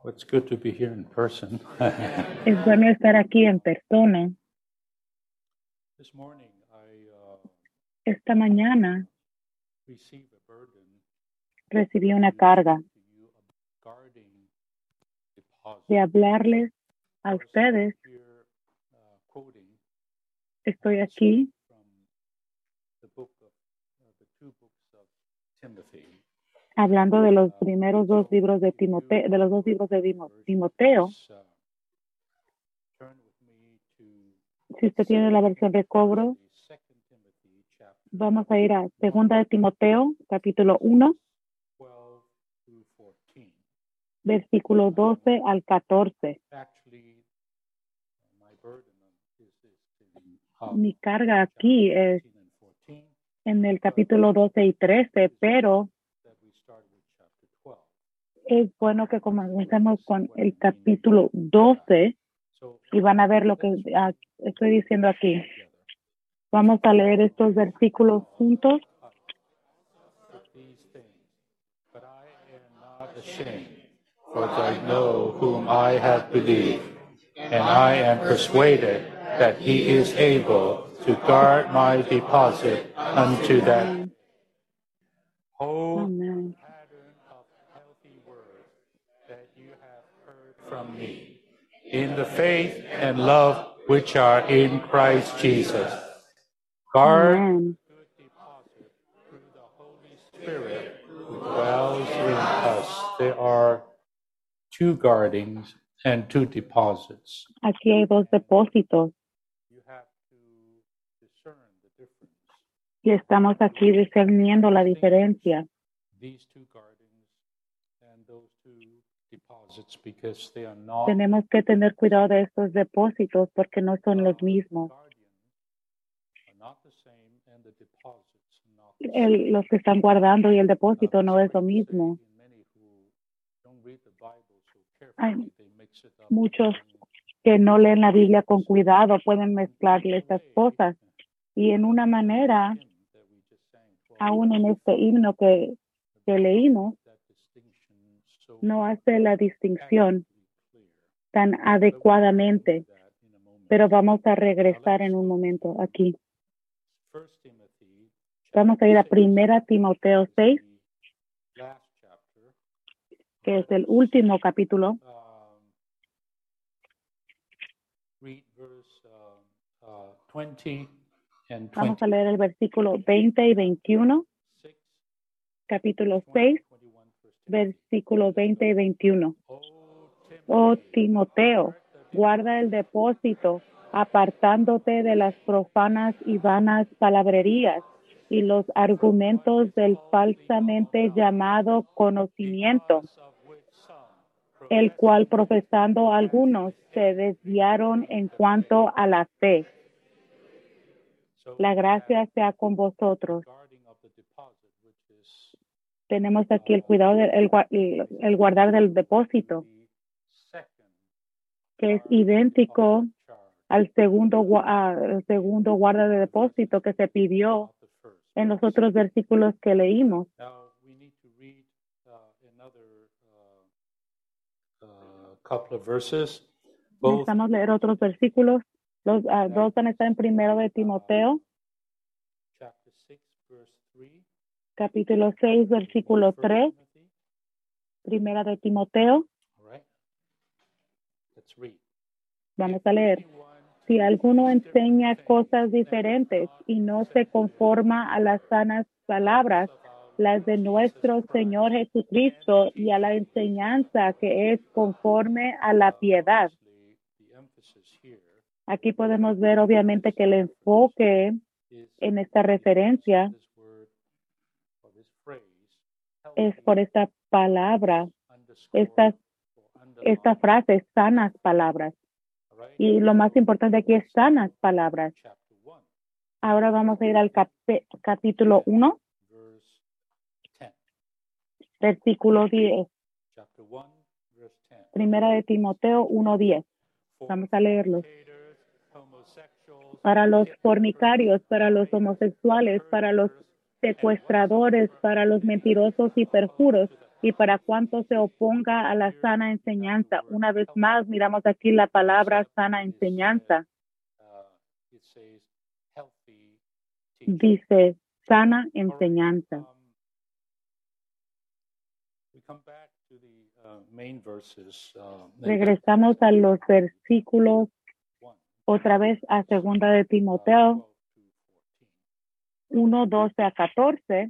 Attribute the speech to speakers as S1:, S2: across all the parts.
S1: It's good to be here in person.
S2: Es bueno estar aquí en persona.
S1: This morning I
S2: Esta mañana
S1: received a burden
S2: recibí una carga
S1: to you of guarding deposits.
S2: de hablarles a ustedes.
S1: Here, quoting
S2: Estoy aquí
S1: from the book of the two books of Timothy.
S2: hablando de los primeros dos libros de Timoteo, de los dos libros de Timoteo.
S1: Turn with me to
S2: Si usted tiene la versión de cobro,
S1: 2 Timothy chapter
S2: vamos a ir a Segunda de Timoteo, capítulo 1,
S1: 12 through 14.
S2: versículo 12 al 14.
S1: Actually, my burden is
S2: Mi carga aquí es
S1: 13 and 14
S2: en el capítulo 12 y 13, pero
S1: that we start with chapter 12.
S2: es bueno que comencemos con el capítulo 12
S1: So
S2: y van a ver lo que estoy diciendo aquí. Vamos a leer estos versículos juntos.
S1: these things, but I am not ashamed, for I know whom I have believed, and I am persuaded that he is able to guard my deposit unto that whole
S2: Amén.
S1: pattern of healthy words that you have heard from me, in the faith and love which are in Christ Jesus. Guard
S2: Amén.
S1: good deposit through the Holy Spirit who dwells in us. There are two guardings and two deposits.
S2: Aquí hay dos depósitos
S1: You have to discern the difference.
S2: y estamos aquí discerniendo la diferencia.
S1: These two guardings and those two deposits, because they are not
S2: Tenemos que tener cuidado de estos depósitos porque no son los mismos.
S1: guardian are not the same, and the deposits are not the same.
S2: Los que están guardando y el depósito no es lo mismo.
S1: Many who don't read the Bible so
S2: Hay
S1: carefully, they mix it up.
S2: muchos que no leen la Biblia con cuidado pueden mezclarle estas cosas. Y en una manera,
S1: Hymn that we just sang,
S2: aún en este himno que leímos,
S1: that distinction so
S2: no hace la distinción
S1: clear.
S2: tan adecuadamente.
S1: That in a moment.
S2: Pero vamos a regresar en un momento aquí.
S1: 1 Timothy,
S2: Vamos a ir a Primera Timoteo 6,
S1: the last chapter,
S2: que es el último capítulo.
S1: read verse 20 and
S2: Vamos a
S1: 20.
S2: leer el versículo 20 y 21,
S1: 6,
S2: capítulo
S1: 20,
S2: 6,
S1: 21, 1 Timothy.
S2: versículo 20 y 21.
S1: Oh,
S2: Oh Timoteo, guarda el depósito, apartándote de las profanas y vanas palabrerías y los argumentos del falsamente llamado conocimiento,
S1: of which some
S2: el cual profesando algunos se desviaron en cuanto a la fe. La gracia sea con vosotros.
S1: guarding of the deposit, which is
S2: Tenemos aquí el cuidado el guardar del depósito,
S1: the second
S2: que es idéntico
S1: charge
S2: al segundo guarda de depósito que se pidió
S1: of the first.
S2: en los otros versículos que leímos.
S1: Now we need to read another couple of verses. Both
S2: Necesitamos leer otros versículos. Los dos van a estar en primero de Timoteo,
S1: chapter 6, verse 3.
S2: capítulo 6, versículo
S1: 1
S2: 3,
S1: Timothy.
S2: primera de Timoteo.
S1: All right. Let's read.
S2: Vamos a leer. Si alguno enseña cosas diferentes y no se conforma a las sanas palabras, las de nuestro Señor Jesucristo y a la enseñanza que es conforme a la piedad.
S1: The emphasis here
S2: Aquí podemos ver obviamente que el enfoque
S1: is
S2: en esta referencia
S1: this word or this phrase
S2: es por esta palabra,
S1: underscore
S2: esta frase, sanas palabras.
S1: all right.
S2: Y lo más importante aquí es sanas palabras.
S1: Chapter 1,
S2: Ahora vamos a ir al capítulo 1,
S1: verse 10.
S2: versículo 10.
S1: Chapter 1, verse 10.
S2: Primera de Timoteo 1:10.
S1: For
S2: Vamos a leerlo.
S1: fornicators, homosexuals,
S2: Para los fornicarios, para los homosexuales, para los secuestradores, para los mentirosos y perjuros, y para cuanto se oponga a la sana enseñanza. Una vez más, miramos aquí la palabra sana enseñanza.
S1: It says healthy teaching.
S2: Dice sana
S1: All right,
S2: enseñanza.
S1: we come back to the main verses.
S2: Regresamos a los versículos
S1: 1,
S2: otra vez a segunda de Timoteo
S1: 12 to 14.
S2: 1, 12 a 14.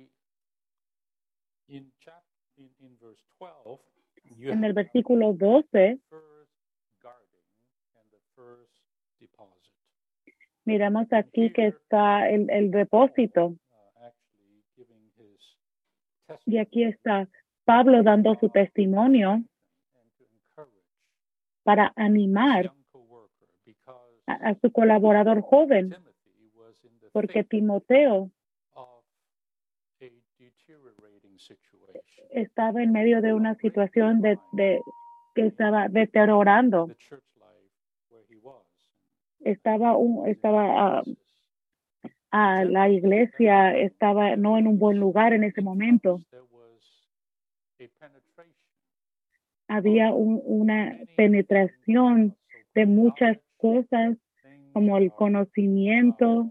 S1: In verse 12, you
S2: En el
S1: have
S2: versículo 12,
S1: the first guarding and the first deposit.
S2: miramos aquí que está el depósito.
S1: Actually giving his
S2: Y
S1: testimony
S2: aquí está Pablo dando su testimonio
S1: and to encourage
S2: para
S1: his
S2: animar
S1: young co-worker because
S2: a su colaborador joven,
S1: Timothy was in the
S2: porque
S1: thick
S2: Timoteo
S1: of a deteriorating situation.
S2: estaba en medio de una situación que estaba deteriorando.
S1: The church life where he was.
S2: Estaba
S1: Ephesus.
S2: la iglesia estaba no en un buen lugar en ese momento.
S1: There was a penetration
S2: Había una penetración de muchas cosas como el conocimiento.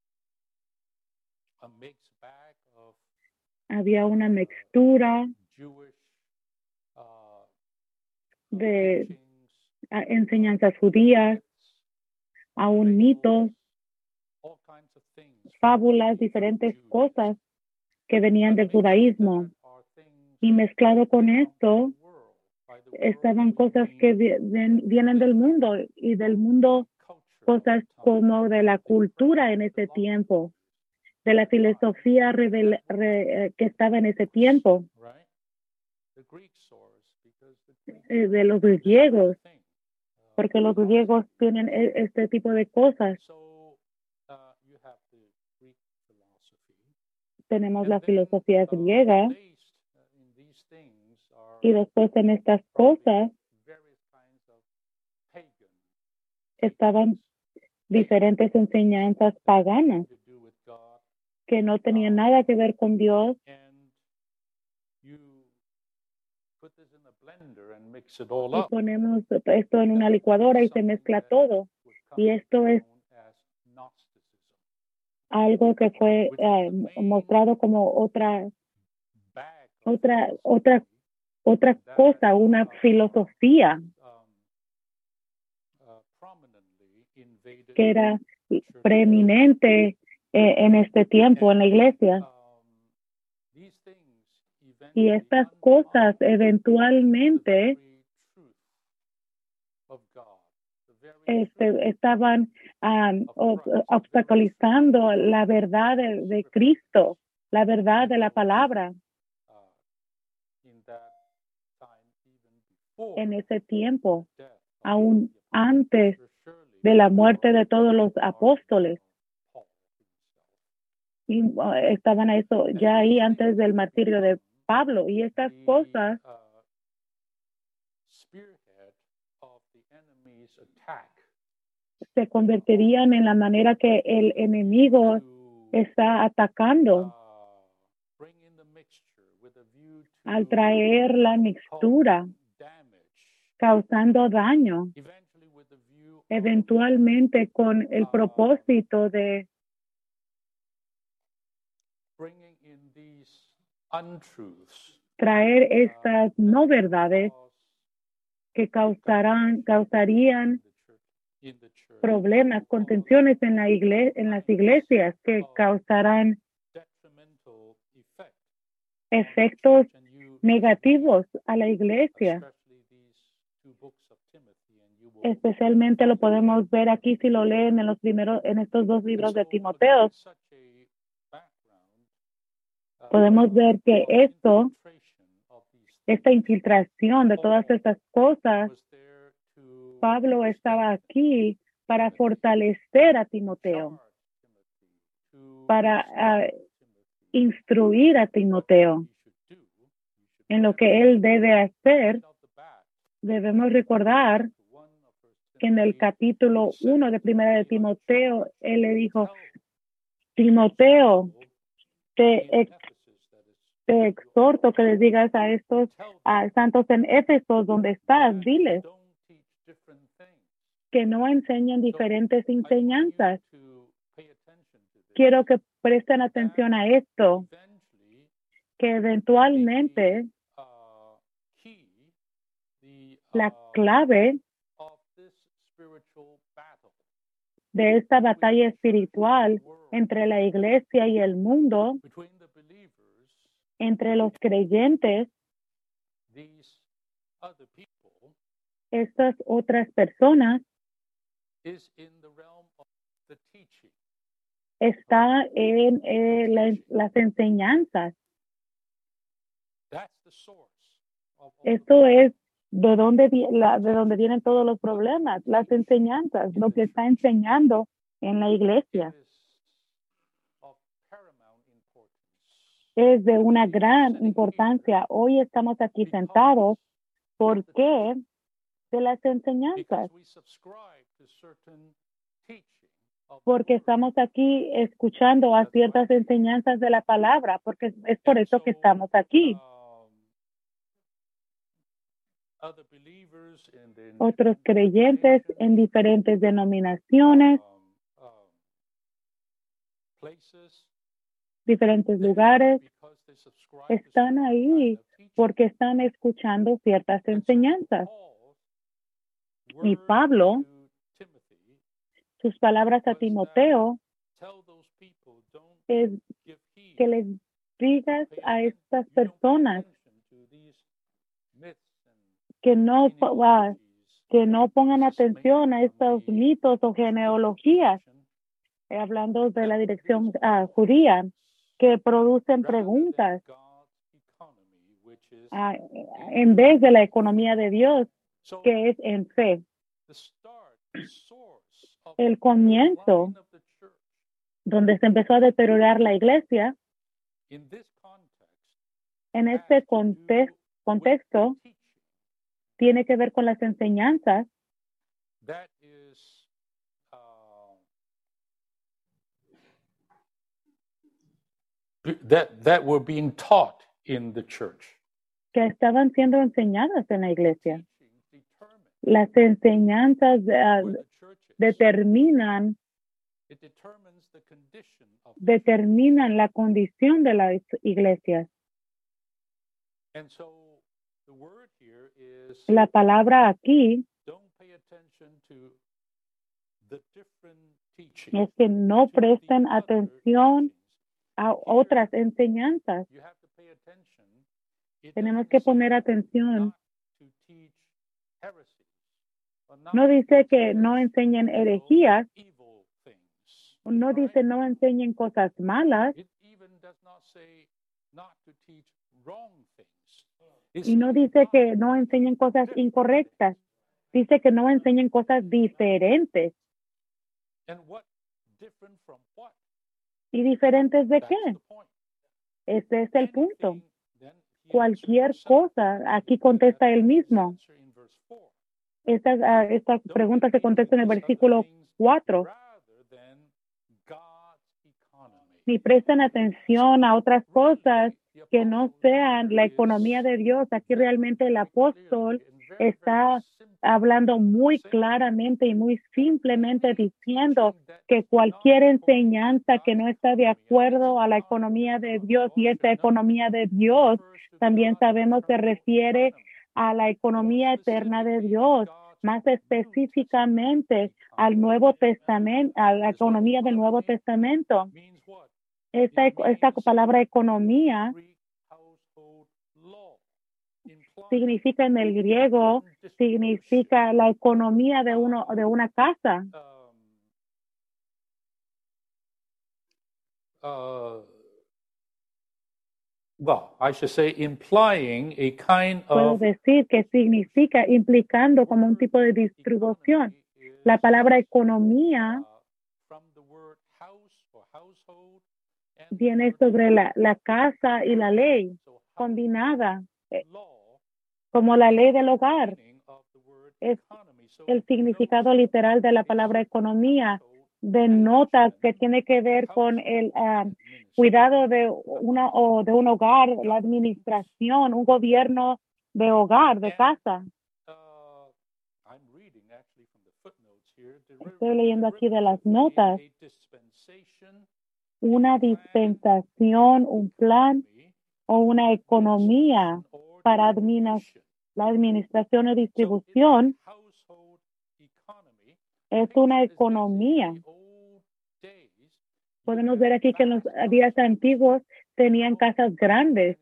S1: a mixed bag of
S2: Había una mixtura
S1: Jewish
S2: de
S1: teachings,
S2: enseñanzas judías, aún mitos,
S1: all kinds of things
S2: fábulas, diferentes cosas que venían del judaísmo. Y mezclado con esto, estaban cosas que vienen del mundo y del mundo, cosas como de la cultura en ese tiempo, de la filosofía que estaba en ese tiempo, de los griegos, porque los griegos tienen este tipo de cosas. Tenemos la filosofía griega y después en estas cosas estaban diferentes enseñanzas paganas que no tenían nada que ver con Dios. Y ponemos esto en una licuadora y se mezcla todo. Y esto es algo que fue mostrado como otra cosa, una filosofía que era preeminente en este tiempo en la iglesia. Y estas cosas eventualmente estaban obstaculizando la verdad de Cristo, la verdad de la palabra. En ese tiempo, aún antes de la muerte de todos los apóstoles. Y estaban eso ya ahí antes del martirio de Pablo. Y estas cosas se convertirían en la manera que el enemigo está atacando al traer la mixtura, causando daño, eventualmente con el propósito de traer estas no verdades que causarían problemas, contenciones en las iglesias, que causarán efectos negativos a la iglesia. Especialmente lo podemos ver aquí si lo leen en estos dos libros de Timoteo. Podemos ver que esta infiltración de todas estas cosas, Pablo estaba aquí para fortalecer a Timoteo, para instruir a Timoteo en lo que él debe hacer. Debemos recordar que en el capítulo 1 de Primera de Timoteo, él le dijo, Timoteo, te te exhorto que les digas a estos santos en Éfeso, donde estás, diles que no enseñen diferentes enseñanzas. Quiero que presten atención a esto, que eventualmente la clave de esta batalla espiritual entre la iglesia y el mundo, entre los creyentes, estas otras personas, está en las enseñanzas. Esto es de dónde vienen todos los problemas, las enseñanzas, lo que está enseñando en la iglesia. Es de una gran importancia. Hoy estamos aquí sentados. ¿Por qué? De las enseñanzas. Porque estamos aquí escuchando a ciertas enseñanzas de la palabra, porque es por eso que estamos aquí. Otros creyentes en diferentes denominaciones, diferentes lugares, están ahí porque están escuchando ciertas enseñanzas. Y Pablo, sus palabras a Timoteo, es que les digas a estas personas que no pongan atención a estos mitos o genealogías, hablando de la dirección judía, que producen preguntas en vez de la economía de Dios, que es en fe. El comienzo, donde se empezó a deteriorar la iglesia, en este contexto, tiene que ver con las enseñanzas
S1: that were being taught in the church.
S2: que estaban siendo enseñadas en la iglesia. Las enseñanzas determinan la condición de las iglesias. La palabra aquí es que no presten atención a otras enseñanzas. Tenemos que poner atención. No dice que no enseñen herejías. No dice no enseñen cosas malas. Y no dice que no enseñen cosas incorrectas. Dice que no enseñen cosas diferentes. ¿Y diferentes de qué? Ese es el punto. Cualquier cosa, aquí contesta él mismo. Esta pregunta se contesta en el versículo 4. Y prestan atención a otras cosas que no sean la economía de Dios. Aquí realmente el apóstol está hablando muy claramente y muy simplemente diciendo que cualquier enseñanza que no está de acuerdo a la economía de Dios, y esta economía de Dios también sabemos se refiere a la economía eterna de Dios, más específicamente al Nuevo Testamento, a la economía del Nuevo Testamento. Esta palabra economía significa en el griego, significa la economía de una casa.
S1: Well, I should say implying a kind
S2: Puedo
S1: of
S2: decir que significa, implicando como un tipo de distribución. La palabra economía viene sobre la casa y la ley combinada, como la ley del hogar. Es el significado literal de la palabra economía. Denota que tiene que ver con cuidado de de un hogar, la administración, un gobierno de hogar, de casa.
S1: I'm reading actually from the footnotes here.
S2: Estoy leyendo aquí de las notas.
S1: A dispensation,
S2: Una dispensación, un plan o una economía para la administración y distribución
S1: household economy.
S2: es una economía. Podemos ver aquí que en los días antiguos tenían casas grandes.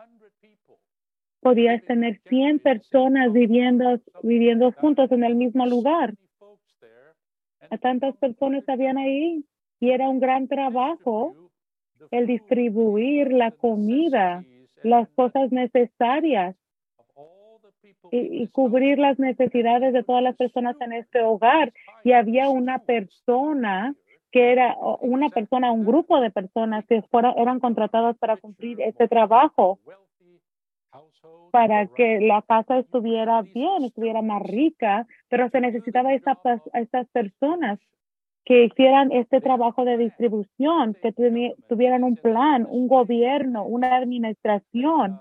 S2: Podías tener 100 personas viviendo juntos en el mismo lugar. A tantas personas habían ahí y era un gran trabajo el distribuir la comida, las cosas necesarias y cubrir las necesidades de todas las personas en este hogar. Y había una persona que era un grupo de personas que eran contratadas para cumplir este trabajo, para que la casa estuviera bien, estuviera más rica, pero se necesitaba a estas personas que hicieran este trabajo de distribución, que tuvieran un plan, un gobierno, una administración,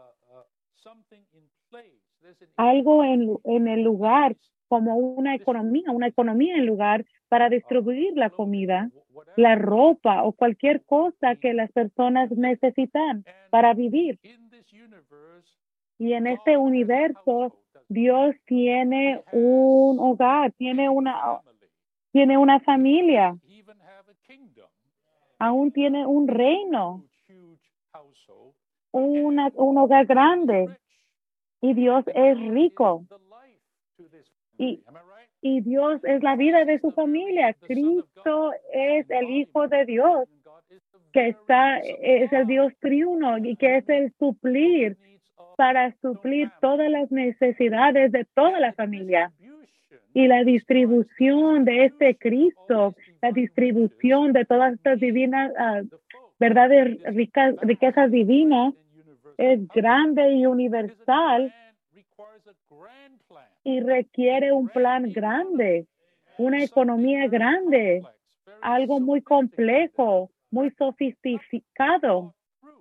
S2: algo en el lugar, como una economía en lugar para distribuir la comida, la ropa o cualquier cosa que las personas necesitan para vivir. Y en este universo, Dios tiene un hogar, tiene una familia, aún tiene un reino, un hogar grande. Y Dios es rico. Y Dios es la vida de su familia. Cristo es el Hijo de Dios, que es el Dios triuno y que es el suplir para suplir todas las necesidades de toda la familia. Y la distribución de este Cristo, la distribución de todas estas divinas verdades, riquezas divinas, es grande y universal y requiere un plan grande, una economía grande, algo muy complejo, muy sofisticado.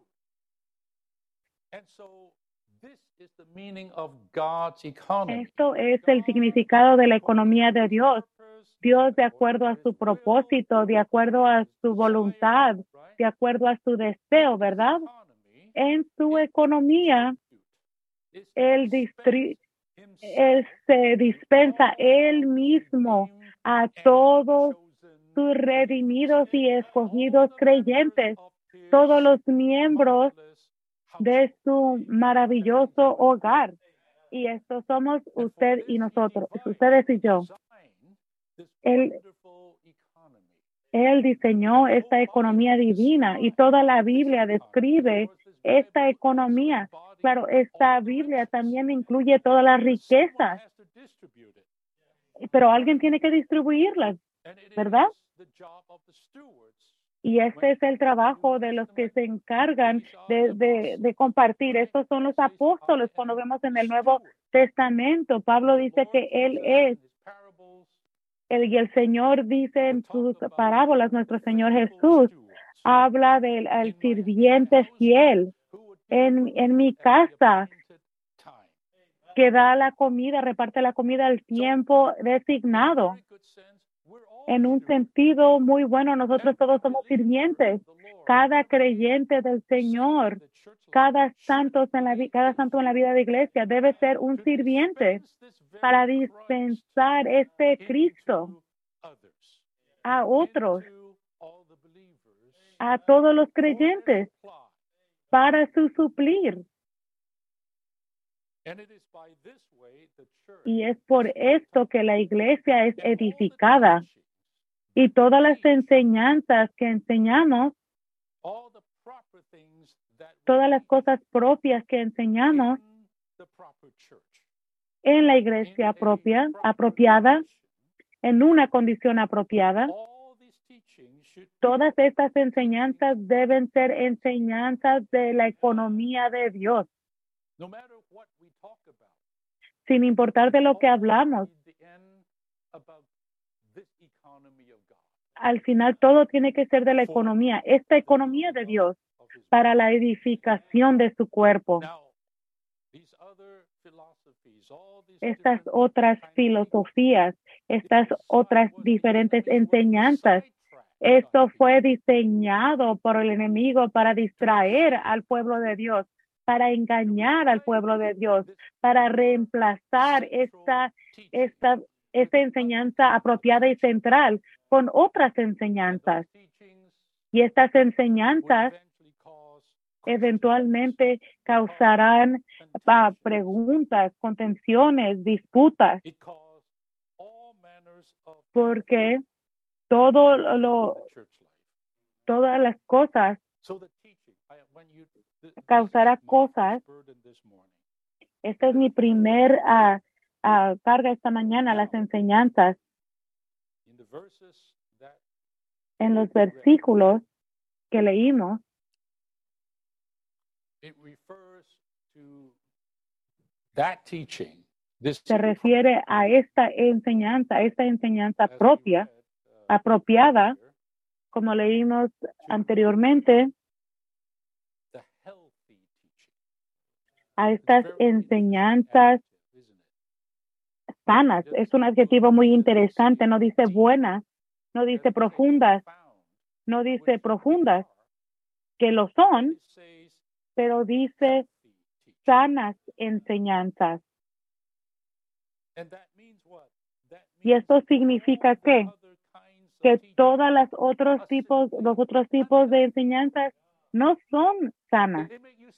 S2: Esto es el significado de la economía de Dios. Dios, de acuerdo a su propósito, de acuerdo a su voluntad, de acuerdo a su deseo, ¿verdad? En su economía, Él se dispensa Él mismo a todos sus redimidos y escogidos creyentes, todos los miembros de su maravilloso hogar. Y estos somos usted y nosotros, ustedes y yo. Él diseñó esta economía divina y toda la Biblia describe esta economía. Claro, esta Biblia también incluye todas las riquezas, pero alguien tiene que distribuirlas, ¿verdad? Y este es el trabajo de los que se encargan de compartir. Estos son los apóstoles. Cuando vemos en el Nuevo Testamento, Pablo dice que Él es, y el Señor dice en sus parábolas, nuestro Señor Jesús habla del sirviente fiel en mi casa, que da la comida, reparte la comida al tiempo designado. En un sentido muy bueno, nosotros todos somos sirvientes. Cada creyente del Señor, cada santo en la vida de iglesia debe ser un sirviente para dispensar este Cristo a otros, a todos los creyentes, para su suplir. Y es por esto que la iglesia es edificada. Y todas las enseñanzas que enseñamos, todas las cosas propias que enseñamos en la iglesia apropiada, en una condición apropiada, todas estas enseñanzas deben ser enseñanzas de la economía de Dios. Sin importar de lo que hablamos, al final todo tiene que ser de la economía, esta economía de Dios para la edificación de su cuerpo. Estas otras filosofías, estas otras diferentes enseñanzas, esto fue diseñado por el enemigo para distraer al pueblo de Dios, para engañar al pueblo de Dios, para reemplazar esta enseñanza apropiada y central con otras enseñanzas. Y estas enseñanzas eventualmente causarán preguntas, contenciones, disputas, porque todas las cosas causará cosas. Esta es mi primer carga esta mañana, las enseñanzas. En los versículos que leímos, se refiere a esta enseñanza propia, apropiada, como leímos anteriormente, a estas enseñanzas sanas. Es un adjetivo muy interesante, no dice buenas, no dice profundas, no dice profundas, que lo son, pero dice sanas enseñanzas. Y esto significa que todas los otros tipos de enseñanzas no son sanas.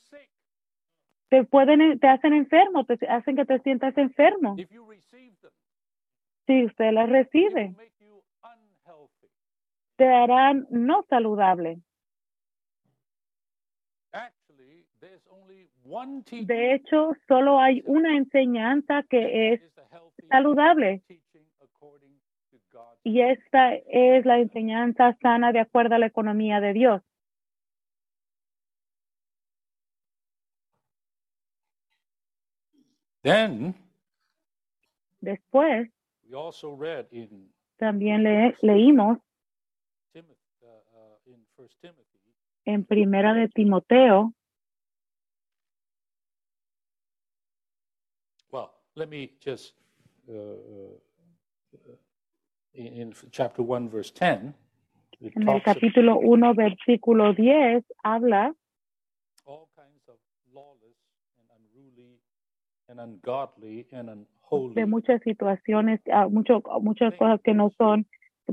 S2: Te hacen enfermo, te hacen que te sientas enfermo. Si usted las recibe, te harán no saludable. De hecho, solo hay una enseñanza que es saludable. Y esta es la enseñanza sana de acuerdo a la economía de Dios. Después, también leímos en Primera de Timoteo.
S1: Let me just, in chapter 1, verse 10,
S2: en el capítulo 1, versículo 10, habla
S1: all kinds of lawless and unruly and ungodly and unholy.
S2: De muchas situaciones, muchas cosas que no son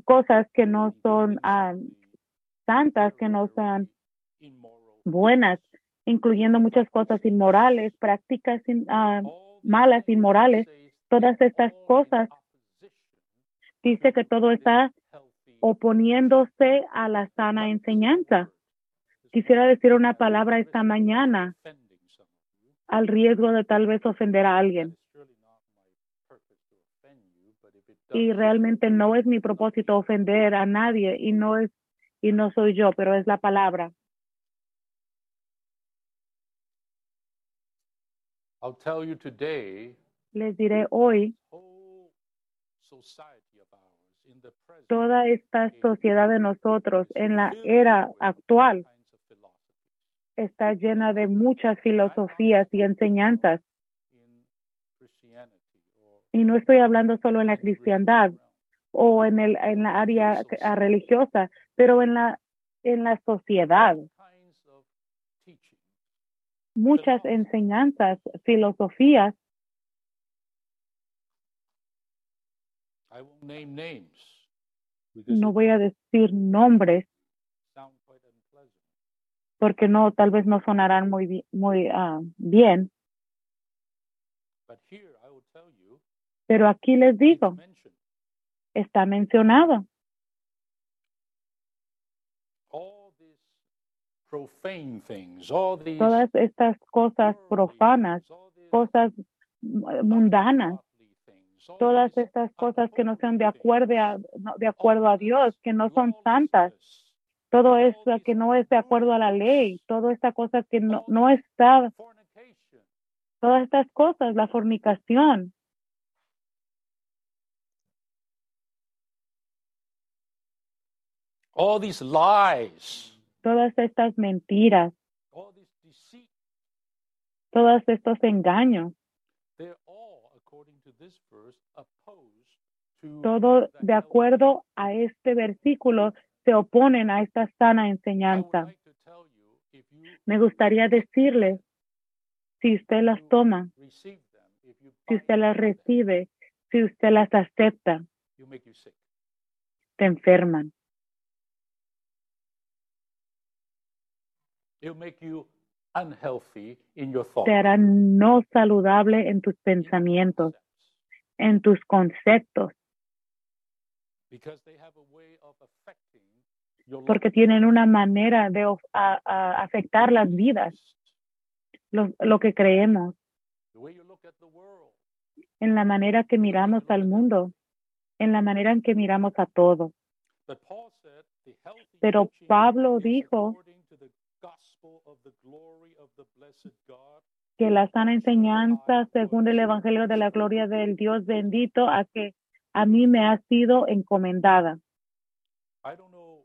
S2: santas, que no son buenas, incluyendo muchas cosas inmorales, prácticas malas, inmorales. Todas estas cosas, dice que todo está oponiéndose a la sana enseñanza. Quisiera decir una palabra esta mañana al riesgo de tal vez ofender a alguien. Y realmente no es mi propósito ofender a nadie y no soy yo, pero es la palabra.
S1: I'll tell you today,
S2: les diré hoy, toda esta sociedad de nosotros en la era actual está llena de muchas filosofías y enseñanzas. Y no estoy hablando solo en la cristiandad o en la área religiosa, pero en la sociedad. Muchas enseñanzas, filosofías. No voy a decir nombres porque tal vez no sonarán muy bien. Pero aquí les digo, está mencionado. Todas estas cosas profanas, cosas mundanas, todas estas cosas que no sean de acuerdo a Dios, que no son santas, todo eso que no es de acuerdo a la ley, toda esta cosa que no está, todas estas cosas, la fornicación.
S1: all these lies,
S2: todas estas mentiras,
S1: all this deceit,
S2: todos estos engaños,
S1: they're all, according to this verse, opposed to
S2: todo
S1: the
S2: de
S1: health.
S2: acuerdo a este versículo se oponen a esta sana
S1: I would
S2: enseñanza.
S1: like to tell you, if you
S2: Me gustaría decirles, si usted las toma,
S1: receive them, if you
S2: si
S1: buy
S2: usted las
S1: into them,
S2: recibe, si usted las acepta,
S1: you make you sick.
S2: te enferman.
S1: It'll make you unhealthy in your thoughts,
S2: Te harán no saludable en tus
S1: in your
S2: pensamientos,
S1: concepts,
S2: en tus conceptos,
S1: because they have a way of affecting your
S2: porque
S1: life.
S2: tienen una manera de afectar las vidas, lo que creemos,
S1: The way you look at the world,
S2: en la manera que miramos al mundo, en la manera en que miramos a todo.
S1: but Paul said the healthy
S2: Pero
S1: teaching
S2: Pablo
S1: is
S2: dijo
S1: according to the gospel of the glory of the blessed God.
S2: que la sana enseñanza, según el Evangelio de la gloria del Dios bendito, a que a mí me ha sido encomendada.
S1: I don't know.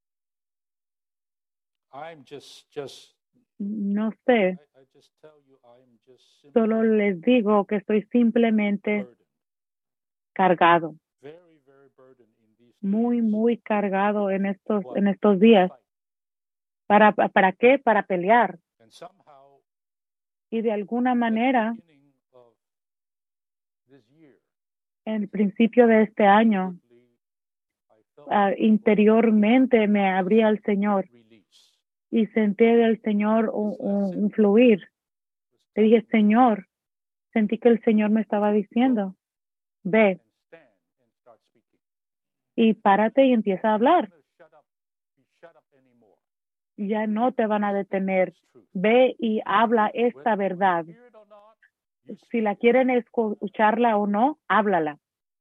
S1: I'm just
S2: No sé,
S1: I just tell you I'm just
S2: solo
S1: simply
S2: les digo que estoy simplemente
S1: burdened.
S2: cargado,
S1: Very, very burdened in these
S2: muy,
S1: days.
S2: muy cargado en
S1: Well,
S2: estos días.
S1: fight.
S2: ¿Para qué? Para pelear.
S1: And somehow
S2: Y de alguna
S1: at the
S2: manera,
S1: beginning of this year,
S2: en el principio de este año,
S1: inwardly, I felt
S2: interiormente me abrí al Señor
S1: release.
S2: y sentí del Señor un fluir. Le dije, Señor, sentí que el Señor me estaba diciendo, ve
S1: And stand and start speaking.
S2: y párate y empieza a hablar.
S1: Not gonna be shut up anymore.
S2: Ya no te van a detener.
S1: It's truth.
S2: Ve y habla esta
S1: Whether you
S2: verdad.
S1: hear it or not, you
S2: Si
S1: speak
S2: la
S1: it.
S2: quieren escucharla o no, háblala.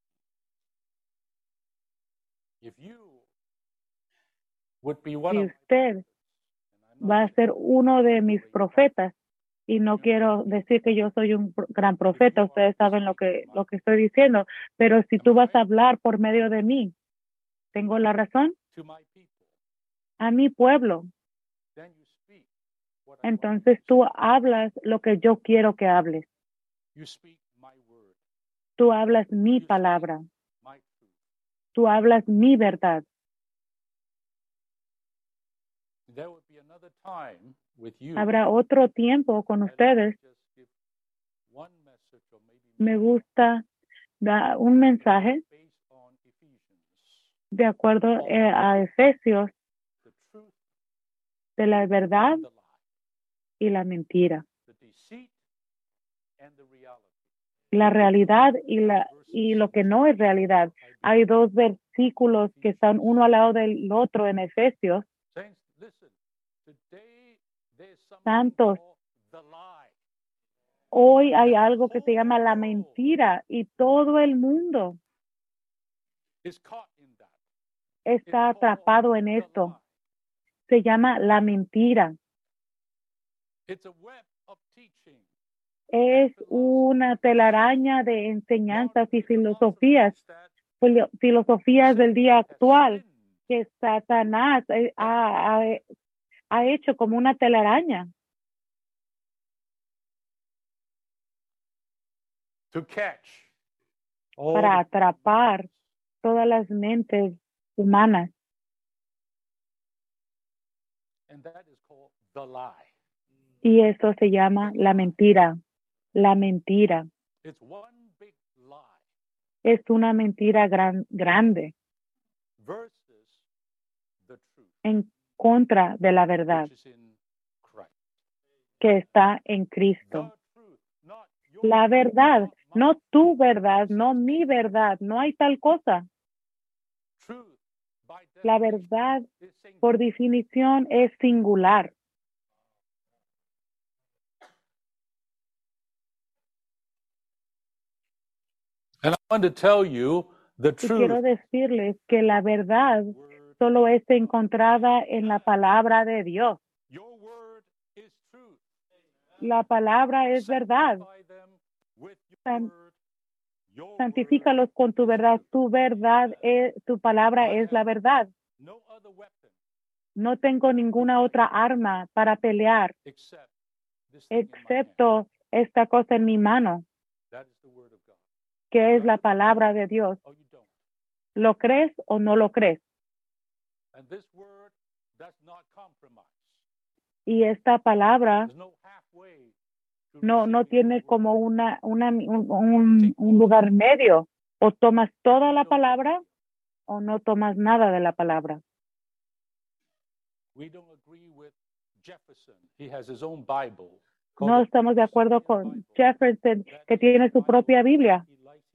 S1: If you would be one
S2: Si
S1: of my
S2: usted
S1: prophets, and I'm not
S2: va a ser uno de mis profetas, y no quiero decir que yo soy un gran profeta, ustedes saben lo que estoy diciendo, pero si tú vas a hablar por medio de mí, ¿tengo la razón?
S1: to my people,
S2: A mi pueblo.
S1: then you speak what I want.
S2: Entonces tú hablas lo que yo quiero que hables.
S1: You speak my word,
S2: Tú hablas mi
S1: You
S2: palabra.
S1: my truth.
S2: Tú hablas mi verdad.
S1: There would be another time with you.
S2: Habrá otro tiempo con
S1: I'd like to
S2: ustedes.
S1: just give one message or maybe
S2: Me
S1: more
S2: gusta dar un mensaje
S1: based on Ephesians.
S2: de acuerdo a Efesios
S1: The truth
S2: de la verdad
S1: and the lie.
S2: y la mentira.
S1: The deceit and the reality.
S2: La realidad y lo que no es realidad. Hay dos versículos que están uno al lado del otro en Efesios.
S1: Saints, listen. Today there's something
S2: Santos.
S1: called the lie.
S2: Hoy hay algo que se llama la mentira y todo el mundo
S1: Is caught in that.
S2: está
S1: It's called
S2: atrapado en
S1: the
S2: esto.
S1: lie.
S2: Se llama la mentira.
S1: It's a web of teaching.
S2: Es una telaraña de enseñanzas y filosofías del día actual que Satanás ha hecho como una telaraña
S1: To catch all
S2: para
S1: the-
S2: atrapar todas las mentes humanas.
S1: and that is called the lie.
S2: Y eso se llama la mentira. La mentira
S1: It's one big lie
S2: es una mentira grande
S1: versus the truth,
S2: en contra de la verdad
S1: which is in Christ.
S2: que está en Cristo.
S1: The truth, not your
S2: La verdad,
S1: not
S2: no
S1: mine.
S2: tu verdad, no mi verdad, no hay tal cosa.
S1: Truth, by
S2: La
S1: definition,
S2: verdad,
S1: is singular.
S2: por definición, es singular.
S1: And I want to tell you the
S2: Y quiero
S1: truth.
S2: decirles que la verdad
S1: Word,
S2: solo es encontrada en la palabra de Dios.
S1: your word is truth.
S2: La palabra es verdad.
S1: Sanctify them with your
S2: San-
S1: word. Your
S2: Santifícalos con tu verdad. Tu verdad es, tu palabra es la verdad.
S1: no other weapon
S2: No tengo ninguna otra arma para pelear
S1: except this thing in my hand.
S2: excepto esta cosa en mi mano,
S1: That is the word of God.
S2: que es la palabra de Dios.
S1: Oh, you don't.
S2: ¿Lo crees o no lo crees?
S1: And this word does not compromise.
S2: Y esta palabra
S1: There's no halfway to
S2: no
S1: receiving
S2: tiene
S1: this word.
S2: como un lugar medio. O tomas toda la palabra o no tomas nada de la palabra.
S1: We don't agree with Jefferson. He has his own Bible.
S2: No estamos de acuerdo con Jefferson, que tiene su propia Biblia,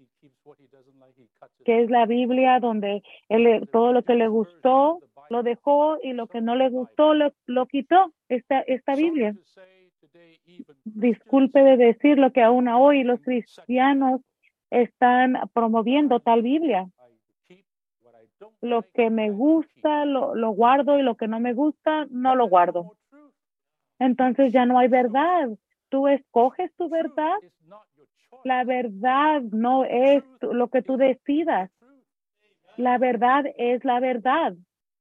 S2: que es la Biblia donde todo lo que le gustó lo dejó y lo que no le gustó lo quitó. Esta Biblia. Disculpe de decir lo que aún hoy los cristianos están promoviendo tal Biblia. Lo que me gusta lo guardo y lo que no me gusta no lo guardo. Entonces ya no hay verdad. Tú escoges tu verdad. La verdad no es lo que tú decidas. La verdad es la verdad.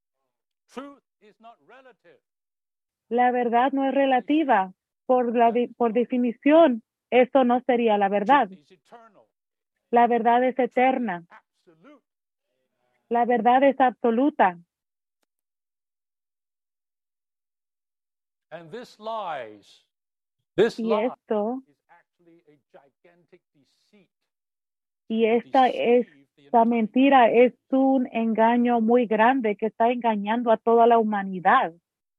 S2: La verdad no es relativa. Por definición, eso no sería la verdad. La verdad es eterna. La verdad es absoluta.
S1: And this lie
S2: esto,
S1: is actually a gigantic deceit.
S2: Y esta mentira es un engaño muy grande que está engañando a toda la humanidad.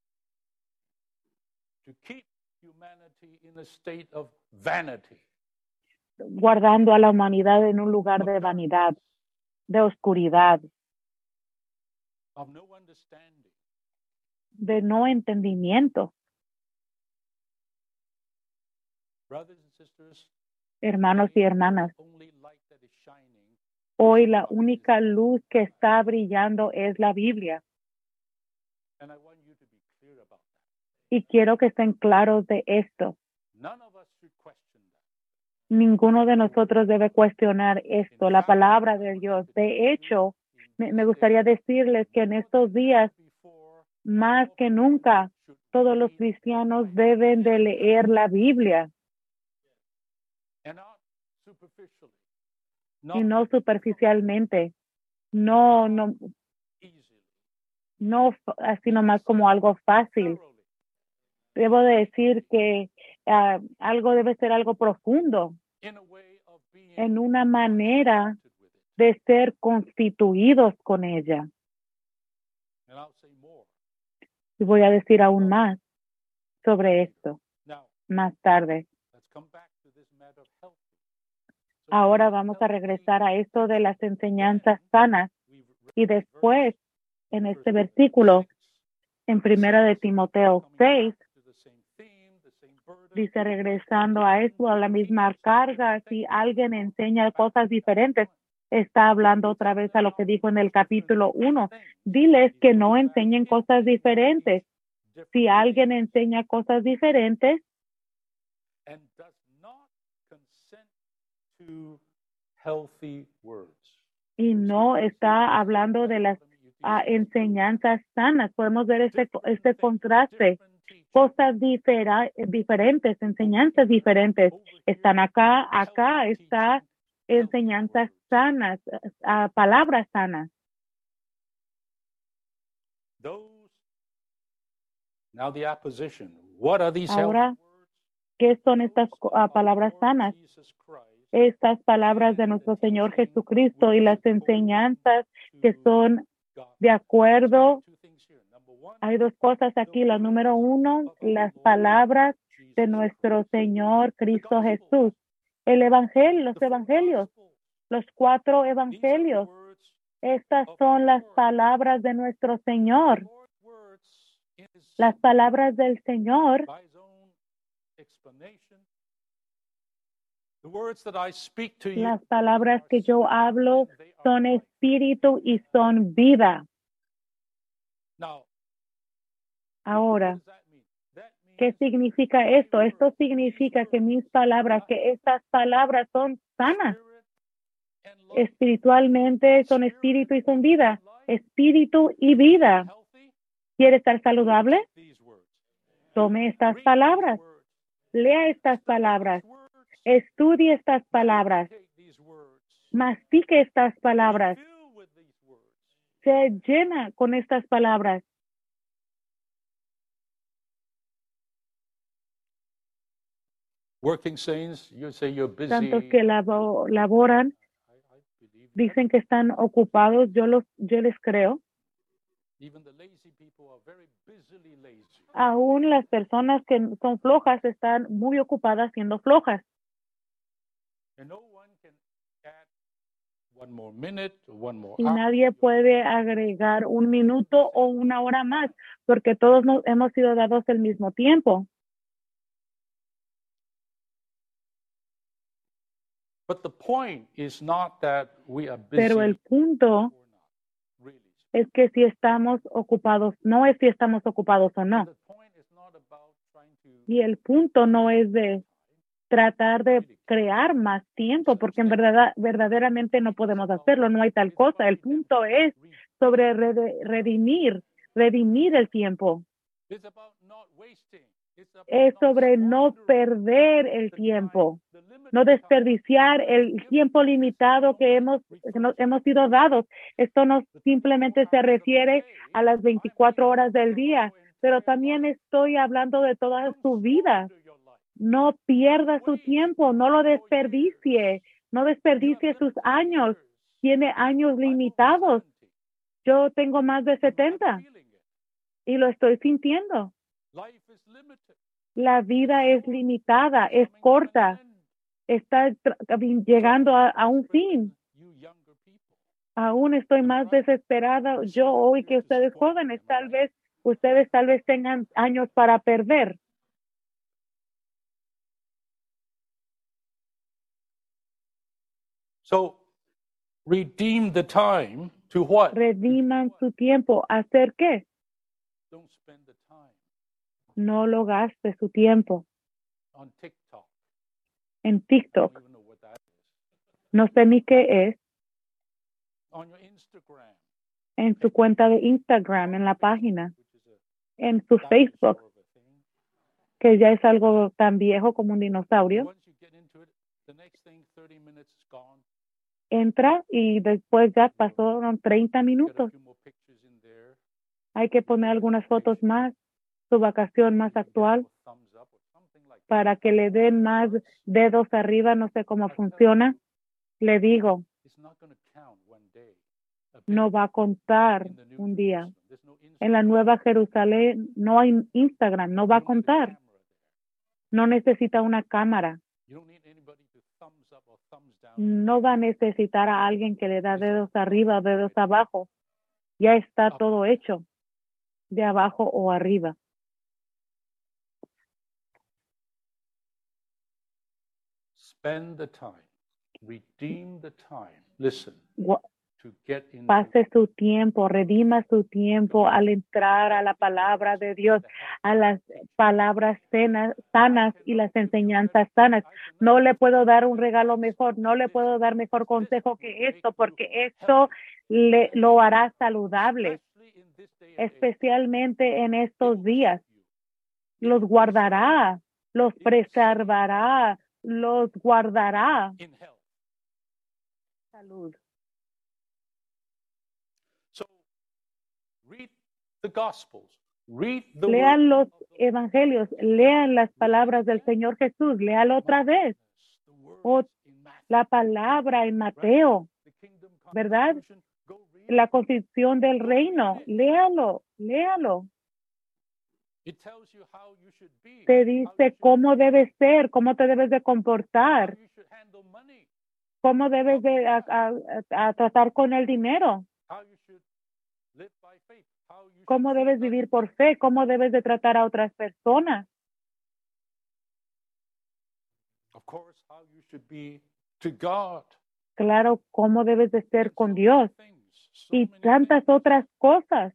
S1: To keep humanity in a state of vanity.
S2: Guardando a la humanidad en un lugar de vanidad, de oscuridad,
S1: Of no understanding.
S2: de no entendimiento.
S1: Brothers and sisters,
S2: Hermanos y hermanas,
S1: the only light that is shining
S2: hoy la única luz que está brillando es la Biblia.
S1: and I want you to be clear about that.
S2: Y quiero que estén claros de esto.
S1: None of us should question that.
S2: Ninguno de nosotros debe cuestionar esto, la palabra de Dios. De hecho, me gustaría decirles que en estos días, más que nunca, todos los cristianos deben de leer la Biblia.
S1: And not superficially.
S2: Y no superficialmente, no
S1: Easily.
S2: así nomás como algo fácil.
S1: Thoroughly.
S2: Debo de decir que algo debe ser algo profundo,
S1: In a way of being
S2: en una manera
S1: connected with it.
S2: de ser constituidos con ella.
S1: And I'll say more.
S2: Y voy a decir aún más sobre esto
S1: Now,
S2: más tarde.
S1: let's come back to this matter of health. So
S2: Ahora vamos a regresar a esto de las enseñanzas sanas. Y después, en este versículo, en Primera de Timoteo 6, dice, regresando a eso, a la misma carga, si alguien enseña cosas diferentes, está hablando otra vez a lo que dijo en el capítulo 1. Diles que no enseñen cosas diferentes. Si alguien enseña cosas diferentes
S1: and does not consent to healthy words.
S2: y no está hablando de las enseñanzas sanas, podemos ver este contraste. Cosas diferentes, enseñanzas diferentes. Están acá está enseñanzas sanas, palabras sanas.
S1: Now the opposition. What are these
S2: Ahora,
S1: healthy words?
S2: ¿qué son estas palabras sanas? Estas palabras de nuestro Señor Jesucristo y las enseñanzas que son de acuerdo. Hay dos cosas aquí. La número uno, las palabras de nuestro Señor Cristo Jesús. El evangelio, los evangelios, los 4 evangelios. Estas son las palabras de nuestro Señor. Las palabras del Señor. Las palabras que yo hablo son espíritu y son vida. Ahora, ¿qué significa esto? Esto significa que mis palabras, que estas palabras son sanas. Espiritualmente son espíritu y son vida. espíritu y vida. ¿Quiere estar saludable? Tome estas palabras. Lea estas palabras. Estudie estas palabras. Mastique estas palabras. Se llena con estas palabras.
S1: Working saints, you say you're busy.
S2: Tantos que laboran, dicen que están ocupados. Yo les creo.
S1: Even the lazy people are very busily lazy.
S2: Aún las personas que son flojas están muy ocupadas siendo flojas.
S1: And no one can add one more minute, one more
S2: Y
S1: hour.
S2: nadie puede agregar un minuto o una hora más, porque todos nos hemos sido dados el mismo tiempo.
S1: But the point is not that we are busy.
S2: Pero el punto
S1: Really.
S2: es que si estamos ocupados, no es si estamos ocupados o no.
S1: The point is not about trying to
S2: Y el punto no es de tratar de crear más tiempo, porque en verdad, verdaderamente no podemos hacerlo, no hay tal cosa. El punto es sobre redimir el tiempo.
S1: it's about not wasting. It's about
S2: Es
S1: not
S2: sobre no
S1: squandering
S2: perder el
S1: the
S2: tiempo,
S1: time, the limited
S2: no
S1: time.
S2: desperdiciar el tiempo limitado que hemos sido dados. Esto no simplemente se refiere a las 24 horas del día, pero también estoy hablando de toda su vida.
S1: Squander your life.
S2: No pierda su tiempo, no lo desperdicie, no desperdicie sus años. Tiene años limitados. Yo tengo más de 70 y lo estoy sintiendo.
S1: Life is limited.
S2: La vida es limitada, es corta, está llegando a un fin.
S1: You younger people.
S2: Aún estoy más desesperada yo hoy que ustedes jóvenes. Ustedes tal vez tengan años para perder.
S1: So redeem the time to what?
S2: Rediman su tiempo. ¿Hacer qué?
S1: Don't spend the time
S2: No lo gaste su tiempo
S1: on TikTok.
S2: en
S1: I
S2: TikTok.
S1: don't even know what that is.
S2: No sé ni qué es.
S1: On your Instagram.
S2: En su cuenta de Instagram, en la página,
S1: Which is a
S2: en su
S1: dinosaur
S2: Facebook,
S1: of a thing.
S2: que ya es algo tan viejo como un dinosaurio.
S1: Once you get into it, the next thing, 30 minutes is gone.
S2: Entra y después ya pasaron 30
S1: Get a
S2: minutos.
S1: few more pictures in there.
S2: Hay que poner algunas fotos más, su vacación más actual,
S1: Or thumbs up or something like that.
S2: para que le den más dedos arriba. No sé cómo funciona. Le digo,
S1: It's not going to count one day. A bit
S2: no va a contar
S1: in the new
S2: un día.
S1: Jerusalem. There's no
S2: En la
S1: Instagram.
S2: Nueva Jerusalén no hay Instagram, no va a
S1: You don't need a
S2: contar.
S1: camera there.
S2: No necesita una cámara.
S1: You don't need anybody to thumbs up or thumbs down.
S2: No va a necesitar a alguien que le da dedos arriba o dedos abajo. Ya está todo hecho, de abajo o arriba.
S1: Spend the time. Redeem the time. Listen,
S2: Gua-
S1: to get into
S2: Pase su tiempo, redima su tiempo al entrar a la palabra de Dios, a las palabras sanas y las enseñanzas sanas. No le puedo dar un regalo mejor, no le puedo dar mejor consejo que esto, porque esto lo hará saludable,
S1: especially in this day and age,
S2: especialmente en estos días.
S1: you
S2: Los guardará, los preservará, los guardará.
S1: in health.
S2: Salud.
S1: So read the Gospels. Read the
S2: Lean
S1: word
S2: los evangelios, lean las palabras del Señor Jesús, léalo otra vez.
S1: the words
S2: O
S1: in Matthew,
S2: la palabra en Mateo,
S1: the kingdom
S2: ¿verdad?
S1: constitution. Go read
S2: la
S1: it.
S2: constitución del reino, léalo.
S1: It tells you how you should be,
S2: Te
S1: how you
S2: dice
S1: should
S2: cómo debes ser, cómo te debes de
S1: how
S2: comportar,
S1: you should handle money,
S2: cómo debes de a tratar con el dinero,
S1: how you should live by faith, how you
S2: cómo
S1: should
S2: debes
S1: treat
S2: vivir
S1: others.
S2: por fe, cómo debes de tratar a otras personas.
S1: Of course, how you should be to God.
S2: Claro, cómo debes de ser
S1: And
S2: con
S1: so many
S2: Dios
S1: things, so
S2: y
S1: many
S2: tantas
S1: things.
S2: otras cosas.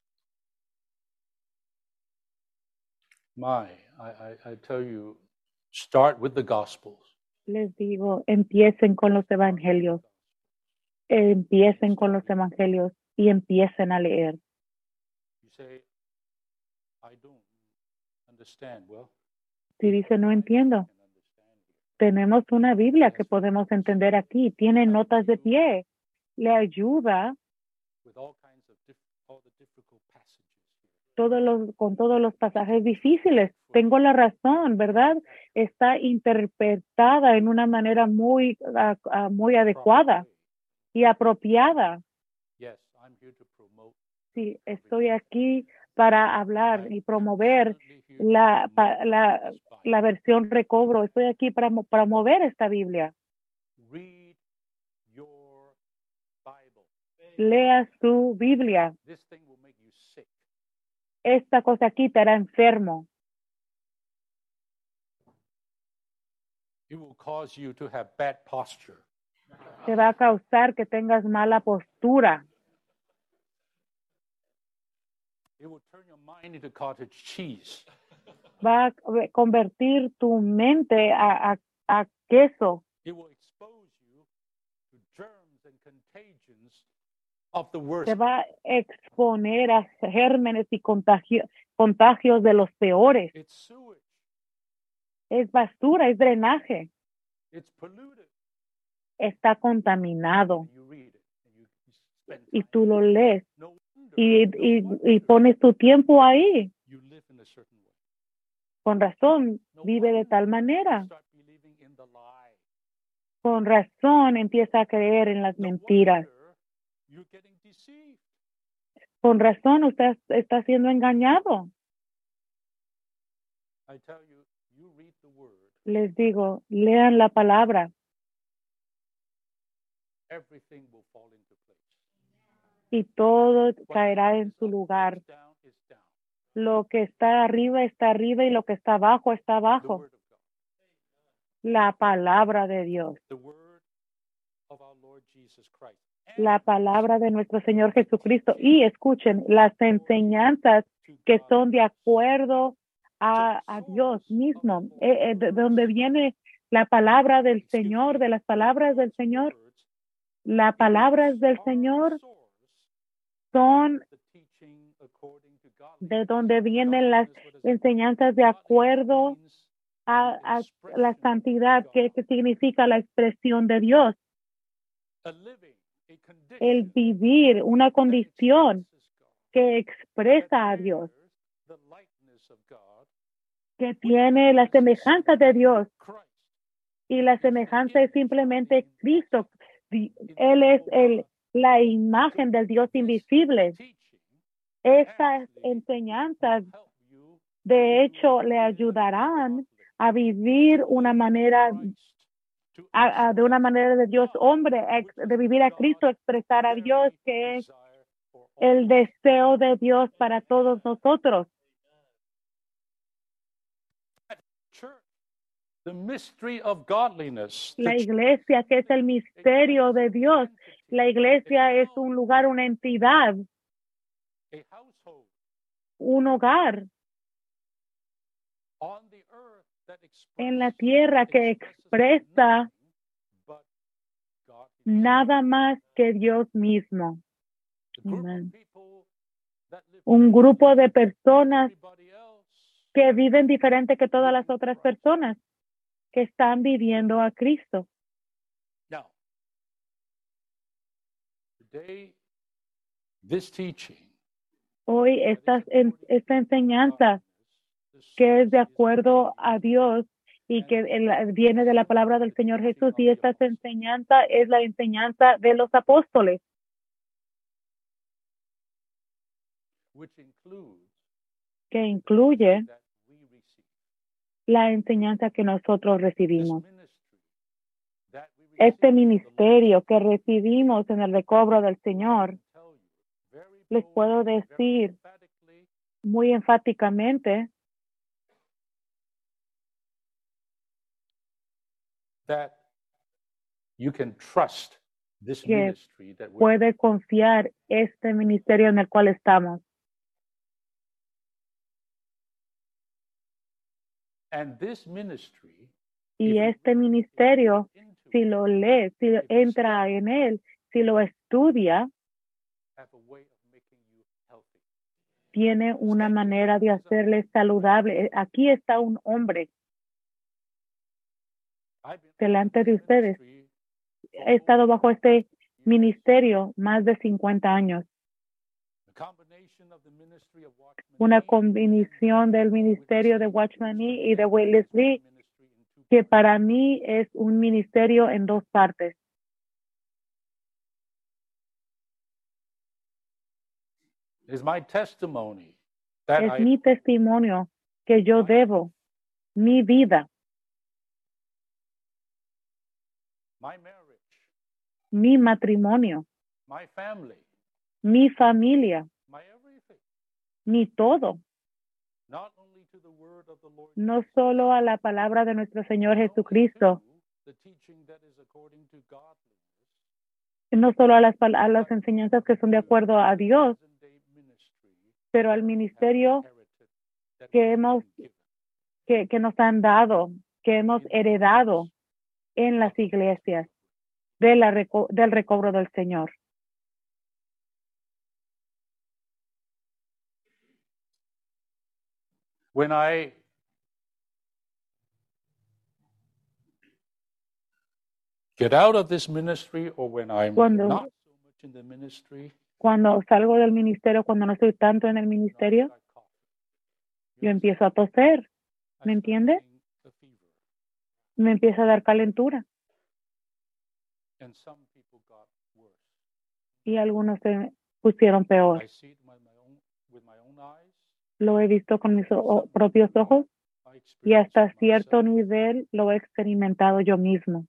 S1: My, I tell you, Start with the Gospels.
S2: Les digo, empiecen con los evangelios. Empiecen con los evangelios y empiecen a leer.
S1: You say, I don't understand. Well,
S2: Si dice, no entiendo. Tenemos una Biblia que podemos entender aquí. Tiene notas de pie. Le ayuda
S1: with all kinds of all the difficult passages here.
S2: con todos los pasajes difíciles. Tengo la razón, ¿verdad? Está interpretada en una manera muy adecuada y apropiada.
S1: Yes, I'm here to promote.
S2: Sí, estoy aquí para hablar y promover la versión recobro. Estoy aquí para promover esta Biblia.
S1: Read your Bible.
S2: Lea su Biblia.
S1: This thing will make you sick.
S2: Esta cosa aquí te hará enfermo.
S1: It will cause you to have bad posture.
S2: Te va a causar que tengas mala postura.
S1: It will turn your mind into cottage cheese.
S2: Va a convertir tu mente a queso.
S1: It will expose you to germs and contagions of the worst.
S2: Te va a exponer a gérmenes y contagios de los peores.
S1: It's sewage.
S2: Es basura, es drenaje.
S1: It's polluted.
S2: Está contaminado.
S1: You read it and you spend
S2: Y
S1: time.
S2: tú lo lees
S1: No wonder,
S2: y pones tu tiempo ahí.
S1: you live in a certain way.
S2: Con razón, vive de tal
S1: You
S2: manera.
S1: start believing in the lie.
S2: Con razón, empieza a creer en las
S1: No
S2: mentiras.
S1: wonder you're getting deceived.
S2: Con razón, usted está siendo engañado.
S1: I tell you, you read the word,
S2: Les digo, lean la palabra.
S1: everything will fall into place.
S2: Y todo
S1: What
S2: caerá en
S1: is
S2: su
S1: up,
S2: lugar.
S1: what is down is down.
S2: Lo que está arriba y lo que está abajo está
S1: The
S2: abajo.
S1: word of God.
S2: La palabra de Dios.
S1: The word of our Lord Jesus Christ.
S2: La palabra de nuestro Señor Jesucristo. Y escuchen, las enseñanzas que son de acuerdo a Dios mismo. De donde viene la palabra del Señor, de las palabras del Señor. Las palabras del Señor son de donde vienen las enseñanzas de acuerdo a la santidad, que significa la expresión de Dios. El vivir, una condición que expresa a Dios, que tiene la semejanza de Dios. Y la semejanza es simplemente Cristo. Él es la imagen del Dios invisible. Estas enseñanzas, de hecho, le ayudarán a vivir una manera, de una manera de Dios hombre, de vivir a Cristo, expresar a Dios, que es el deseo de Dios para todos nosotros.
S1: The mystery of godliness.
S2: La iglesia, que es el misterio de Dios. La iglesia es un lugar, una entidad,
S1: A household
S2: un hogar
S1: on the earth that
S2: en la tierra que expresa
S1: but God.
S2: nada más que Dios mismo.
S1: The group
S2: Amen.
S1: of people that live
S2: Un grupo de personas
S1: everybody else
S2: que viven diferente que todas las otras personas que están viviendo a Cristo.
S1: now. Today, this teaching
S2: Hoy esta enseñanza que es de acuerdo a Dios y que viene de la palabra del Señor Jesús, y esta enseñanza es la enseñanza de los apóstoles,
S1: which includes
S2: que incluye
S1: that we receive.
S2: la enseñanza que nosotros
S1: This
S2: recibimos.
S1: ministry that we receive
S2: Este
S1: from the Lord.
S2: ministerio que recibimos en el recobro del Señor,
S1: Tell you very
S2: les puedo
S1: boldly, very
S2: decir
S1: emphatically,
S2: muy enfáticamente
S1: that you can trust this
S2: que
S1: ministry that we're
S2: puede confiar este ministerio en el cual estamos.
S1: And this ministry,
S2: Y este ministerio, si lo lee, si entra en él, si lo estudia,
S1: have a way of making you healthy.
S2: tiene una manera de hacerle saludable. Aquí está un hombre
S1: I've been
S2: delante de ustedes.
S1: ministry
S2: He estado bajo este ministerio más de 50 años.
S1: the combination of the ministry of Watchman
S2: Una
S1: Nee
S2: combinación del ministerio de Watchman Nee y de Witness Lee,
S1: ministry in two
S2: que para mí es un ministerio en dos partes.
S1: It is my testimony that
S2: Es mi testimonio que yo debo mi vida,
S1: my marriage,
S2: mi matrimonio,
S1: my family,
S2: mi familia,
S1: my everything,
S2: mi todo,
S1: not only to the word of the Lord,
S2: no solo a la palabra de nuestro Señor Jesucristo,
S1: the teaching that is according to godliness,
S2: no solo a las enseñanzas que son de acuerdo a Dios,
S1: present day ministry
S2: pero al ministerio
S1: inherited that
S2: que
S1: we
S2: hemos
S1: have been given.
S2: que nos han dado, que hemos heredado en las iglesias del recobro del Señor.
S1: When I get out of this ministry or when I'm
S2: Cuando-
S1: not so much in the ministry,
S2: Cuando salgo del ministerio, cuando no estoy tanto en el ministerio,
S1: I cough.
S2: yo empiezo a toser,
S1: I
S2: ¿me
S1: start
S2: entiende?
S1: getting a fever.
S2: Me empieza a dar calentura
S1: And some people got worse.
S2: y algunos se pusieron peor.
S1: I see it with my own eyes.
S2: Lo he visto con mis propios ojos
S1: I
S2: y
S1: experienced
S2: hasta
S1: it
S2: cierto
S1: myself.
S2: nivel lo he experimentado yo mismo.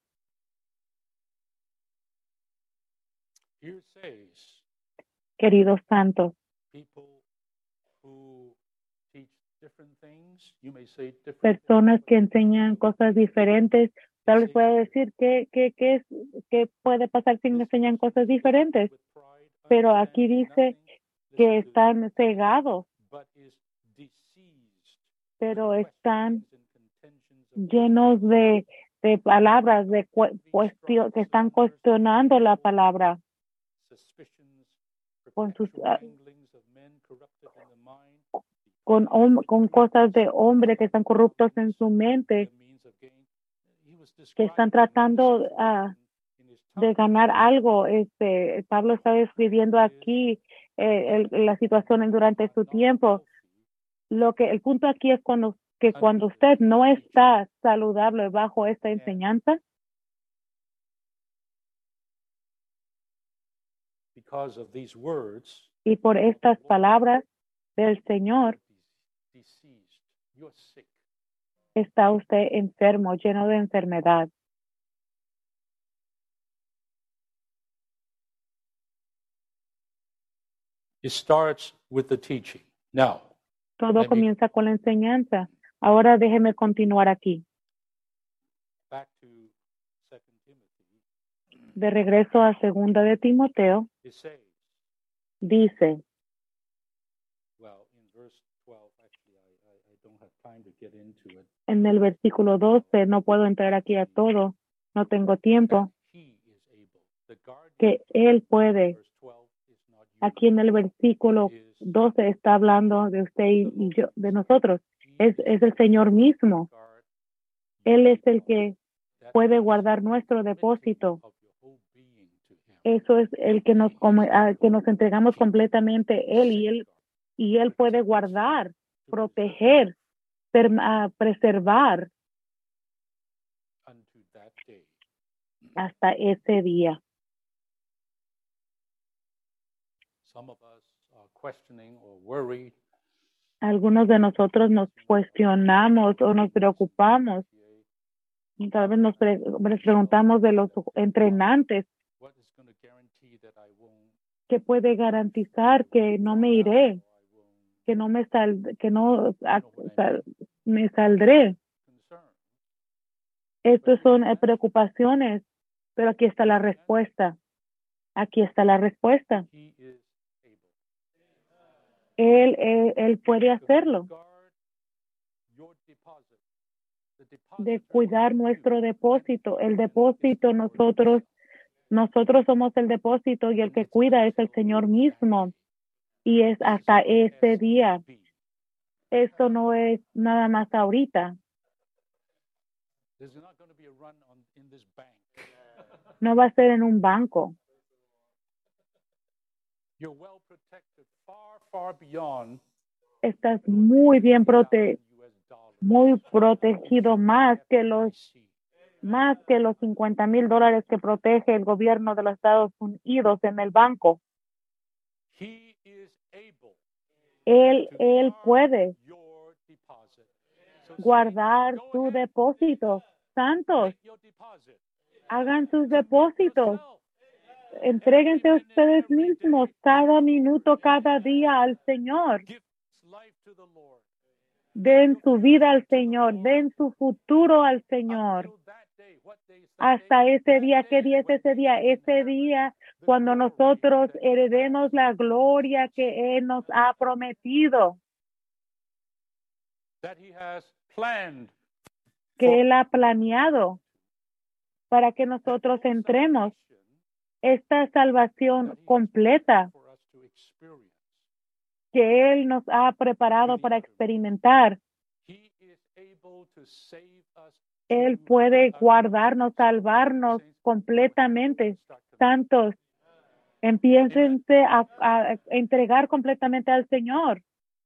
S1: Here it says,
S2: Queridos santos,
S1: people who teach different things, you may say different
S2: personas que enseñan cosas diferentes, tal vez pueda decir qué puede pasar si enseñan cosas diferentes,
S1: with pride,
S2: pero aquí
S1: understanding
S2: dice
S1: nothing,
S2: que
S1: listen to
S2: están cegados,
S1: but is deceased
S2: pero
S1: with
S2: están
S1: questionings and contentions of
S2: llenos de palabras que están cuestionando la palabra
S1: suspicions,
S2: con sus
S1: perpetual wranglings of men corrupted in the mind,
S2: con cosas de hombre que están corruptos en su mente,
S1: the means of gain. He was
S2: que están
S1: describing
S2: tratando
S1: the situation in his
S2: de
S1: time.
S2: ganar algo. Pablo está describiendo aquí la situación durante su tiempo. El punto aquí es cuando usted no está saludable bajo esta enseñanza,
S1: Because of these words,
S2: y por estas palabras del Señor,
S1: deceased, you're sick.
S2: está usted enfermo, lleno de enfermedad.
S1: It starts with the teaching. Now,
S2: Todo
S1: Let me-
S2: comienza con la enseñanza. Ahora déjeme continuar aquí.
S1: back to 2 Timothy.
S2: De regreso a segunda de Timoteo,
S1: It says,
S2: dice,
S1: well, in verse 12, actually, I don't have time to get into it.
S2: en el versículo 12, no puedo entrar aquí a todo, no tengo tiempo,
S1: He is able. The guardian,
S2: que Él puede.
S1: verse 12, is not you.
S2: Aquí en el versículo 12 está hablando de usted y yo, de nosotros. Es el Señor mismo.
S1: Guard
S2: Él es el que
S1: that
S2: puede guardar nuestro depósito.
S1: of your whole being to him.
S2: Eso es el que que nos entregamos completamente a Él, y Él puede guardar, proteger, preservar
S1: Unto that day.
S2: hasta ese día.
S1: Some of us are questioning or worried.
S2: Algunos de nosotros nos cuestionamos o nos preocupamos. Y tal vez nos preguntamos de los entrenantes,
S1: What is going to guarantee that I won't
S2: ¿qué puede garantizar que no me iré, que no me me saldré?
S1: concern?
S2: Estas son preocupaciones, pero aquí está la respuesta. Aquí está la respuesta.
S1: He is able.
S2: Él puede hacerlo.
S1: Guard your deposit.
S2: de cuidar nuestro depósito. El depósito, nosotros somos el depósito y el que cuida es el Señor mismo. Y es hasta ese día. Esto no es nada más ahorita.
S1: There's not going to be a run in this bank.
S2: No va a ser en un banco.
S1: You're well protected, far beyond
S2: Estás muy bien
S1: $50,000
S2: muy protegido más que los $50,000 que protege el gobierno de los Estados Unidos en el banco.
S1: He is able
S2: Él puede
S1: your deposit. So
S2: guardar
S1: go
S2: su
S1: ahead,
S2: depósito. Santos,
S1: make your deposit.
S2: hagan sus depósitos.
S1: Yourself.
S2: Entréguense
S1: Every minute,
S2: ustedes
S1: every
S2: mismos
S1: day.
S2: cada minuto, cada día al Señor.
S1: Give life to the Lord.
S2: Den su vida al Señor. Den su futuro al Señor.
S1: Until that day. What day is that
S2: Hasta
S1: day?
S2: ese día. ¿Qué día es ese día? Ese día cuando nosotros heredemos la gloria que Él nos ha prometido,
S1: That he has planned
S2: que Él ha planeado para que nosotros entremos esta salvación completa
S1: for us to experience.
S2: que Él nos ha preparado para experimentar.
S1: He is able to save us.
S2: Él puede guardarnos, salvarnos completamente. Santos, empiécense a entregar completamente al Señor.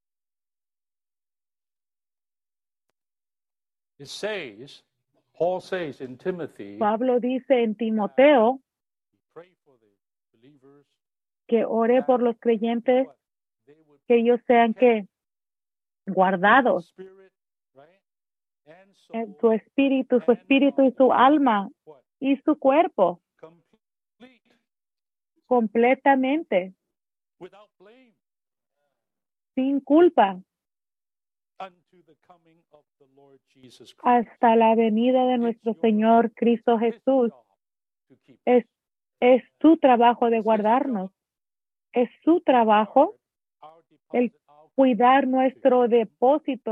S1: It says, Paul says in Timothy,
S2: Pablo dice en Timoteo
S1: pray for the believers
S2: que ore por los creyentes,
S1: what? They would
S2: que ellos sean que guardados
S1: spirit, right? And
S2: en
S1: soul,
S2: su espíritu y su alma
S1: what?
S2: y su cuerpo
S1: Complete,
S2: completamente,
S1: without blame,
S2: sin culpa,
S1: unto the coming of the Lord Jesus Christ.
S2: hasta la venida de nuestro Señor Cristo
S1: His
S2: Jesús.
S1: job to keep
S2: Es su trabajo de guardarnos. Es su trabajo
S1: our
S2: el
S1: deposit, our
S2: cuidar nuestro depósito,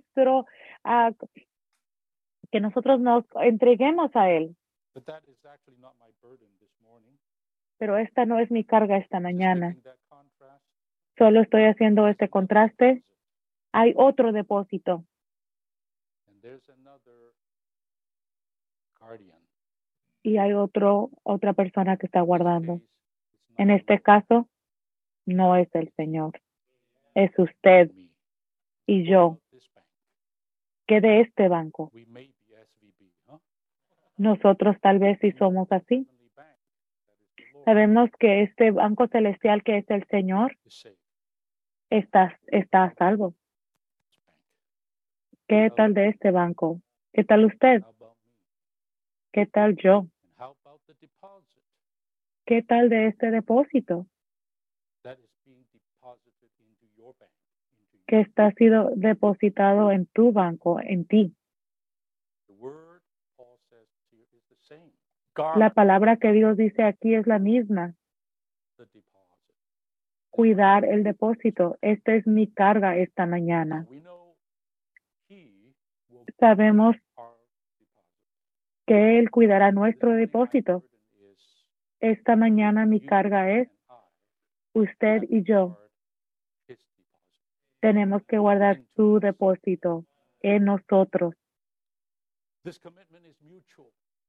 S2: que nosotros nos entreguemos a Él.
S1: But that is actually not my burden this morning.
S2: Pero esta no es mi carga esta
S1: Just
S2: mañana.
S1: making that contrast.
S2: Solo estoy haciendo este contraste. Hay otro depósito
S1: And there's another guardian.
S2: y hay otra persona que está guardando.
S1: It's not
S2: En este caso, no es el Señor. Es usted
S1: me.
S2: y yo,
S1: This bank.
S2: que de este banco.
S1: We may be SVB, huh?
S2: Nosotros tal vez sí somos así.
S1: Heavenly bank, that is the Lord,
S2: Sabemos que este banco celestial que es el Señor
S1: is saved.
S2: está a salvo.
S1: This bank.
S2: ¿Qué tal de este banco? ¿Qué tal usted?
S1: How about me?
S2: ¿Qué tal yo?
S1: And how about the deposit
S2: ¿Qué tal de este depósito
S1: that is being deposited into your bank? Into
S2: que
S1: you?
S2: está sido depositado en tu banco, en ti?
S1: The word Paul says here is the same.
S2: La
S1: Guard
S2: palabra que Dios dice aquí es la misma.
S1: the deposit.
S2: Cuidar el depósito. Esta es mi carga esta mañana.
S1: We know he will
S2: Sabemos
S1: our deposit.
S2: que Él cuidará nuestro
S1: This morning, my
S2: depósito.
S1: burden is
S2: Esta mañana mi
S1: you
S2: carga es
S1: and
S2: usted
S1: I
S2: y yo.
S1: guard his deposit.
S2: Tenemos que guardar su depósito en nosotros.
S1: This commitment is mutual.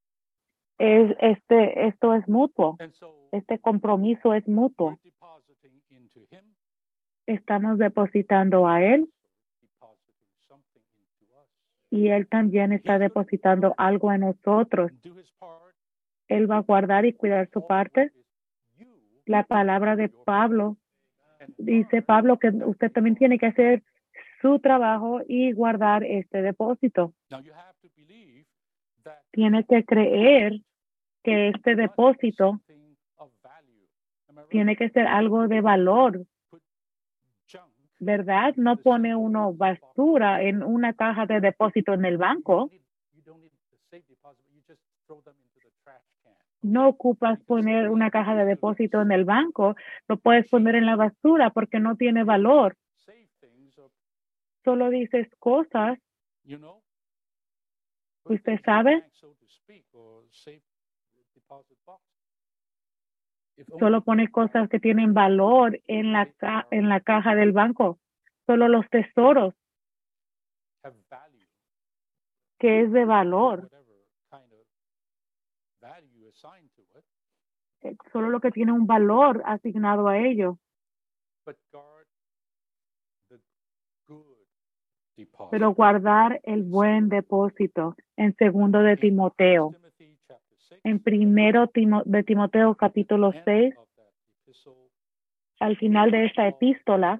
S2: Esto es mutuo.
S1: And so
S2: Este compromiso es mutuo.
S1: we're depositing into him,
S2: Estamos depositando a Él
S1: depositing something into us.
S2: y Él también está depositando algo en nosotros.
S1: Do his part.
S2: Él va a guardar y cuidar su parte.
S1: You
S2: La palabra de Pablo, dice Pablo que usted también tiene que hacer su trabajo y guardar este depósito.
S1: now you have to believe that
S2: Tiene que creer que este depósito
S1: something of value. Am I right?
S2: tiene que ser algo de valor,
S1: Put junk
S2: ¿verdad? No pone uno basura en una caja de depósito en el banco.
S1: you don't need the safe deposit, you just throw them into the trash can.
S2: No ocupas poner una caja de depósito en el banco, lo puedes poner en la basura porque no tiene valor.
S1: Save things or
S2: Solo dices cosas
S1: you know
S2: ¿Usted sabe? Solo pone cosas que tienen valor en la caja del banco. Solo los tesoros que es de valor. Solo lo que tiene un valor asignado a ello. Pero guardar el buen depósito en segundo de Timoteo. En primero de Timoteo capítulo 6, al final de esta epístola,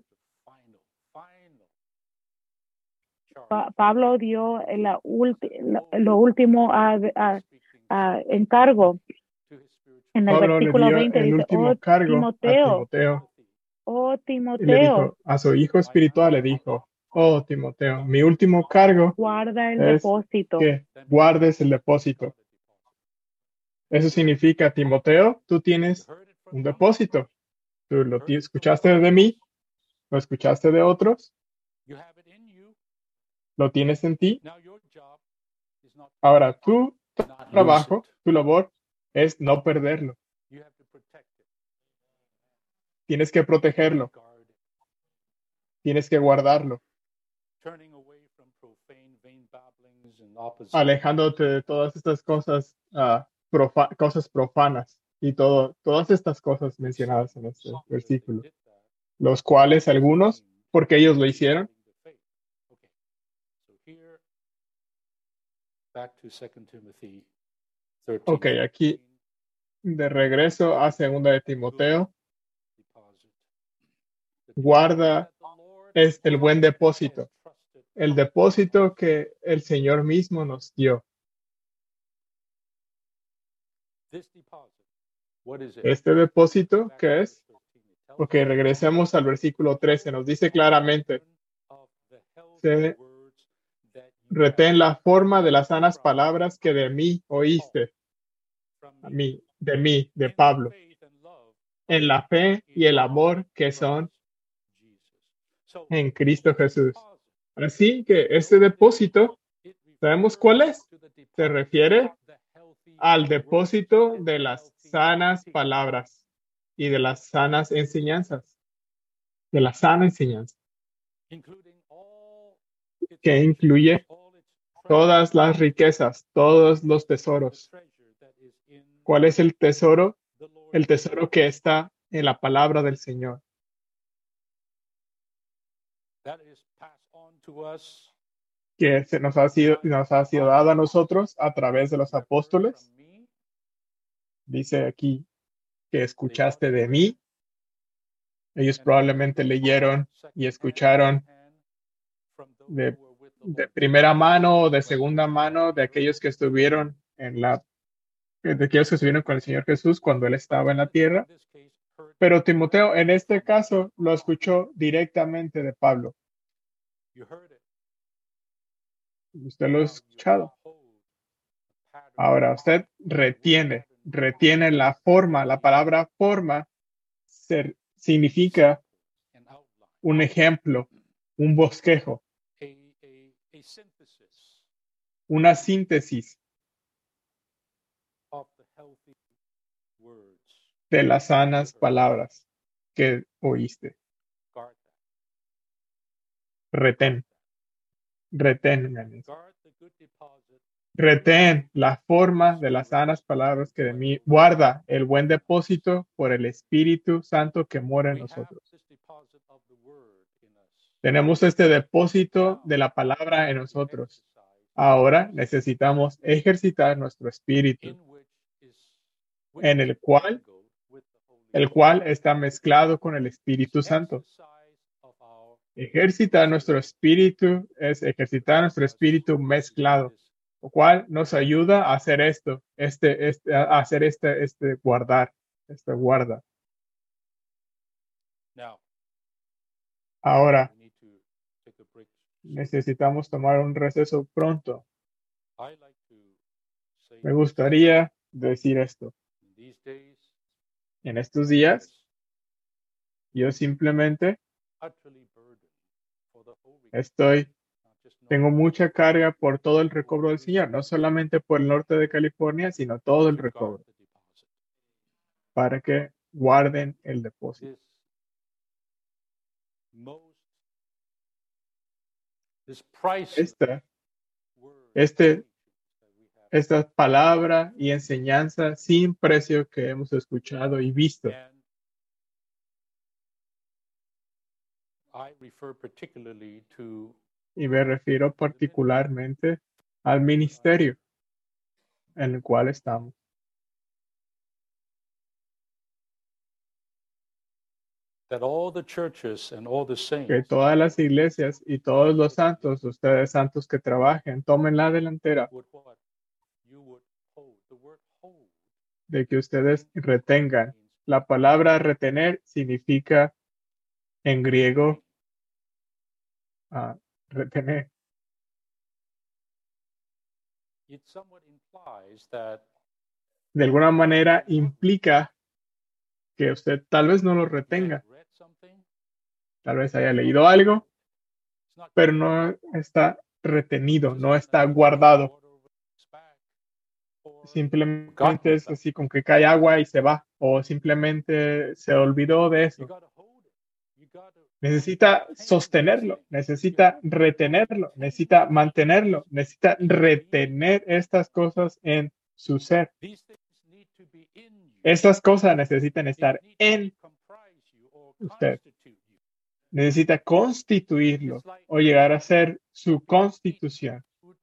S2: Pablo dio lo último encargo. En el
S3: Pablo le
S2: versículo
S3: dio
S2: 20
S3: el
S2: dice,
S3: último cargo a Timoteo y le
S2: Timoteo,
S3: dijo a su hijo espiritual, le dijo, oh Timoteo, mi último cargo
S2: guarda el
S3: es
S2: depósito.
S3: que guardes el depósito. Eso significa, Timoteo, tú tienes un depósito. Tú lo escuchaste de mí, lo escuchaste de otros, lo tienes en ti. Ahora, tu trabajo, tu labor es no perderlo. Tienes que protegerlo, tienes que guardarlo, alejándote de todas estas cosas, cosas profanas y todas estas cosas mencionadas en este versículo, los cuales algunos, porque ellos lo hicieron. Ok, aquí de regreso a segunda de Timoteo, guarda es el buen depósito, el depósito que el Señor mismo nos dio. Este depósito, ¿qué es? Ok, regresemos al versículo 13, nos dice claramente, se retén la forma de las sanas palabras que de mí oíste, de Pablo, en la fe y el amor que son en Cristo Jesús. Así que este depósito, ¿sabemos cuál es? Se refiere al depósito de las sanas palabras y de las sanas enseñanzas, de la sana enseñanza, que incluye todas las riquezas, todos los tesoros. ¿Cuál es el tesoro? El tesoro que está en la palabra del Señor, que nos ha sido dado a nosotros a través de los apóstoles. Dice aquí que escuchaste de mí. Ellos probablemente leyeron y escucharon de, de primera mano o de segunda mano de aquellos que estuvieron de aquellos que estuvieron con el Señor Jesús cuando Él estaba en la tierra. Pero Timoteo, en este caso, lo escuchó directamente de Pablo. Usted lo ha escuchado. Ahora, usted retiene la forma. La palabra forma significa un ejemplo, un bosquejo, una síntesis de las sanas palabras que oíste. Retén, retén la forma de las sanas palabras que de mí guarda el buen depósito por el Espíritu Santo que mora en nosotros. Tenemos este depósito de la palabra en nosotros. Ahora necesitamos ejercitar nuestro espíritu, en el cual está mezclado con el Espíritu Santo. Ejercitar nuestro espíritu es ejercitar nuestro espíritu mezclado, lo cual nos ayuda a hacer esto, a hacer guardar, guarda. Ahora, necesitamos tomar un receso pronto. Me gustaría decir esto. En estos días, yo simplemente estoy Tengo mucha carga por todo el recobro del Señor, no solamente por el norte de California, sino todo el recobro, para que guarden el depósito. Esta palabra y enseñanza sin precio que hemos escuchado y visto. Y me refiero particularmente al ministerio en el cual estamos. Que todas las iglesias y todos los santos, ustedes santos que trabajen, tomen la delantera de que ustedes retengan. La palabra retener significa en griego retener. De alguna manera implica que usted tal vez no lo retenga. Tal vez haya leído algo, pero no está retenido, no está guardado. Simplemente es así con que cae agua y se va, o simplemente se olvidó de eso. Necesita sostenerlo, necesita retenerlo, necesita mantenerlo, necesita retener estas cosas en su ser. Estas cosas necesitan estar en usted. Necesita constituirlo o llegar a ser su constitución.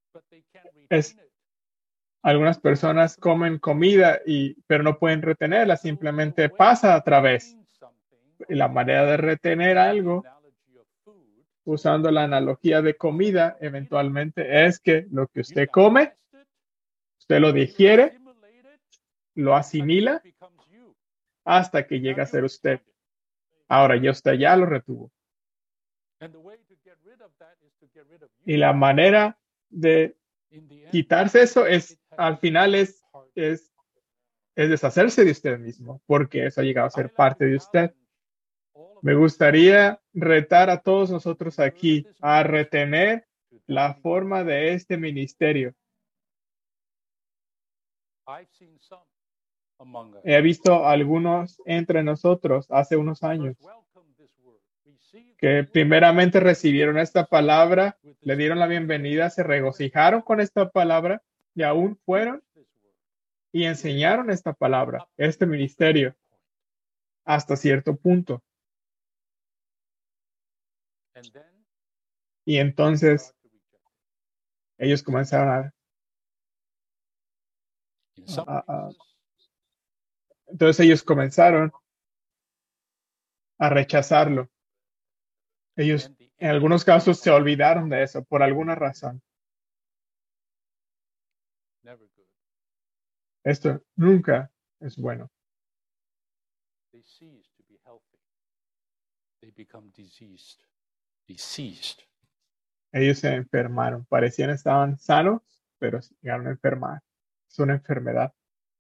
S3: Algunas personas comen comida pero no pueden retenerla, simplemente pasa a través. Y la manera de retener algo, usando la analogía de comida, eventualmente es que lo que usted come, usted lo digiere, lo asimila hasta que llega a ser usted. Ahora ya usted ya lo retuvo. Y la manera de quitarse eso al final es deshacerse de usted mismo, porque eso ha llegado a ser parte de usted. Me gustaría retar a todos nosotros aquí a retener la forma de este ministerio. He visto algunos entre nosotros hace unos años que primeramente recibieron esta palabra, le dieron la bienvenida, se regocijaron con esta palabra y aún fueron y enseñaron esta palabra, este ministerio, hasta cierto punto. Y entonces ellos comenzaron entonces ellos comenzaron a rechazarlo. Ellos en algunos casos se olvidaron de eso por alguna razón. Esto nunca es bueno. Ellos se enfermaron. Parecían estaban sanos, pero llegaron a enfermar. Es una enfermedad.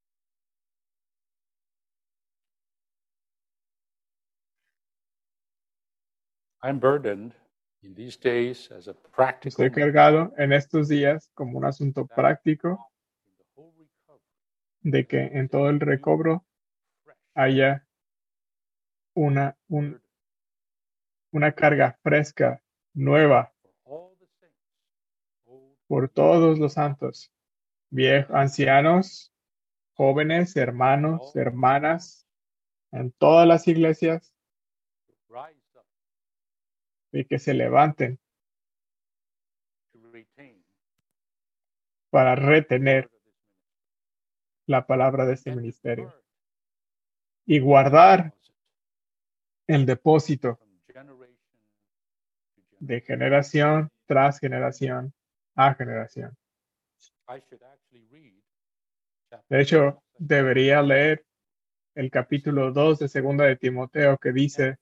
S3: Estoy cargado en estos días como un asunto práctico de que en todo el recobro haya una carga fresca, nueva, por todos los santos, viejos, ancianos, jóvenes, hermanos, hermanas, en todas las iglesias, y que se levanten para retener la palabra de este ministerio y guardar el depósito de generación tras generación a generación. De hecho, debería leer el capítulo 2 de Segunda de Timoteo que dice: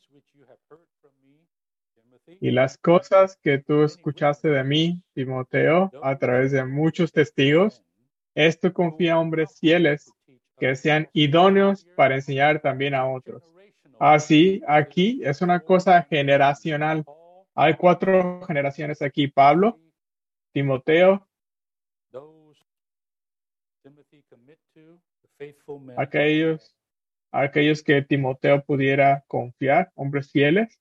S3: y las cosas que tú escuchaste de mí, Timoteo, a través de muchos testigos, esto confía a hombres fieles que sean idóneos para enseñar también a otros. Así, aquí es una cosa generacional. Hay 4 generaciones aquí: Pablo, Timoteo,
S1: those Timothy commit to, the faithful men,
S3: aquellos que Timoteo pudiera confiar, hombres fieles,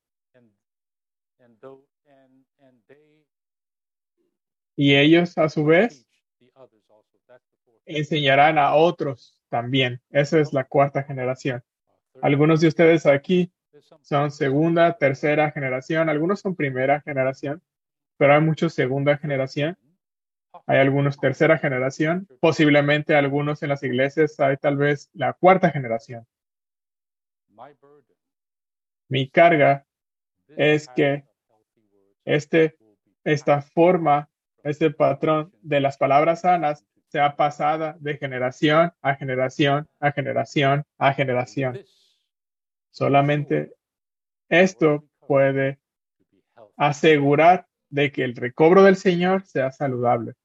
S1: and they
S3: y ellos a su vez
S1: teach the others also. That's the fourth.
S3: enseñarán a otros también. Esa es la 4ª generación. Algunos de ustedes aquí son 2ª, 3ª generación, algunos son 1ª generación, pero hay muchos 2ª generación, hay algunos 3ª generación, posiblemente algunos en las iglesias hay tal vez la 4ª generación.
S1: My burden,
S3: Mi carga
S1: this
S3: es
S1: pattern
S3: que
S1: of healthy words
S3: esta forma, este patrón de las palabras sanas sea pasada de generación a generación a generación a generación.
S1: this
S3: Solamente esto puede
S1: to be healthy.
S3: asegurar de que el recobro del Señor sea saludable.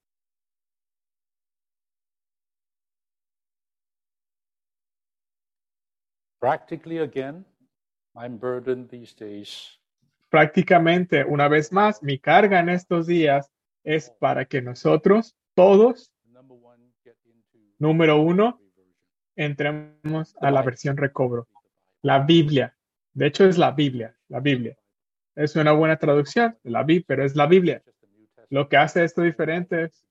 S1: Practically again, I'm burdened these days.
S3: Prácticamente, una vez más, mi carga en estos días es para que nosotros, todos,
S1: Number one, get into
S3: número 1,
S1: reversion.
S3: entremos a la versión recobro. La Biblia. De hecho, es la Biblia. La Biblia. Es una buena traducción, la Biblia, pero es la Biblia. Lo que hace esto diferente es,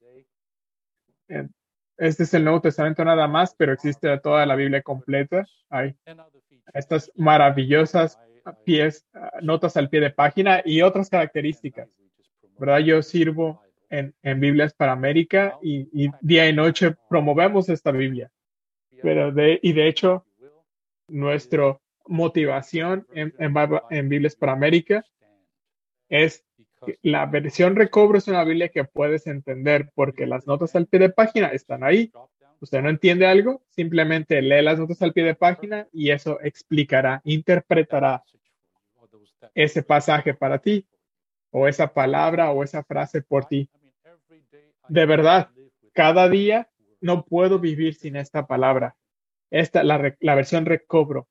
S3: este es el Nuevo Testamento nada más, pero existe toda la Biblia completa. Hay estas maravillosas notas al pie de página y otras características. ¿Verdad? Yo sirvo en Biblias para América y día y noche promovemos esta Biblia. Pero de hecho, nuestra motivación en Biblias para América es que la versión recobro es una Biblia que puedes entender porque las notas al pie de página están ahí. Usted no entiende algo, simplemente lee las notas al pie de página y eso explicará, interpretará ese pasaje para ti, o esa palabra o esa frase por ti. De verdad, cada día no puedo vivir sin esta palabra. La versión recobro.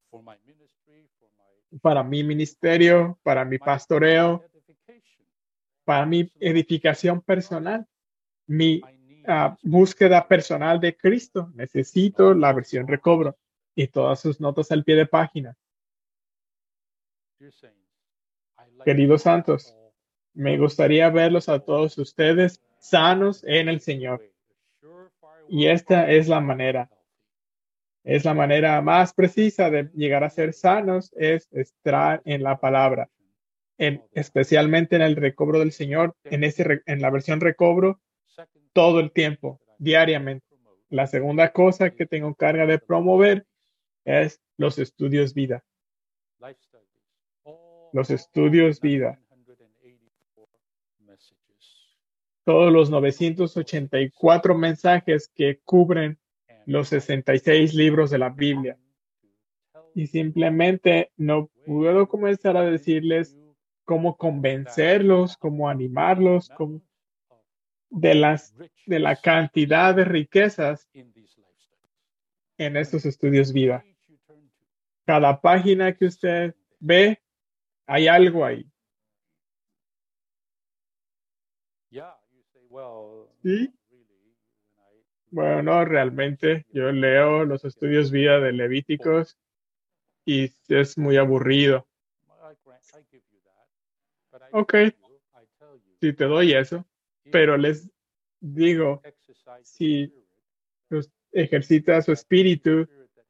S3: Para mi ministerio, para mi pastoreo, para mi edificación personal, mi búsqueda personal de Cristo. Necesito la versión recobro y todas sus notas al pie de página. Queridos santos, me gustaría verlos a todos ustedes sanos en el Señor. Y esta es la manera más precisa de llegar a ser sanos, es estar en la palabra, especialmente en el recobro del Señor, en la versión recobro, todo el tiempo, diariamente. La segunda cosa que tengo carga de promover es los estudios vida. Los estudios vida. Todos los 984 mensajes que cubren los 66 libros de la Biblia. Y simplemente no puedo comenzar a decirles cómo convencerlos, cómo animarlos, de la cantidad de riquezas en estos estudios vida. Cada página que usted ve, hay algo ahí. ¿Sí? Bueno, no, realmente yo leo los estudios vida de Levíticos y es muy aburrido. Ok, si te doy eso, pero les digo, si ejercita su espíritu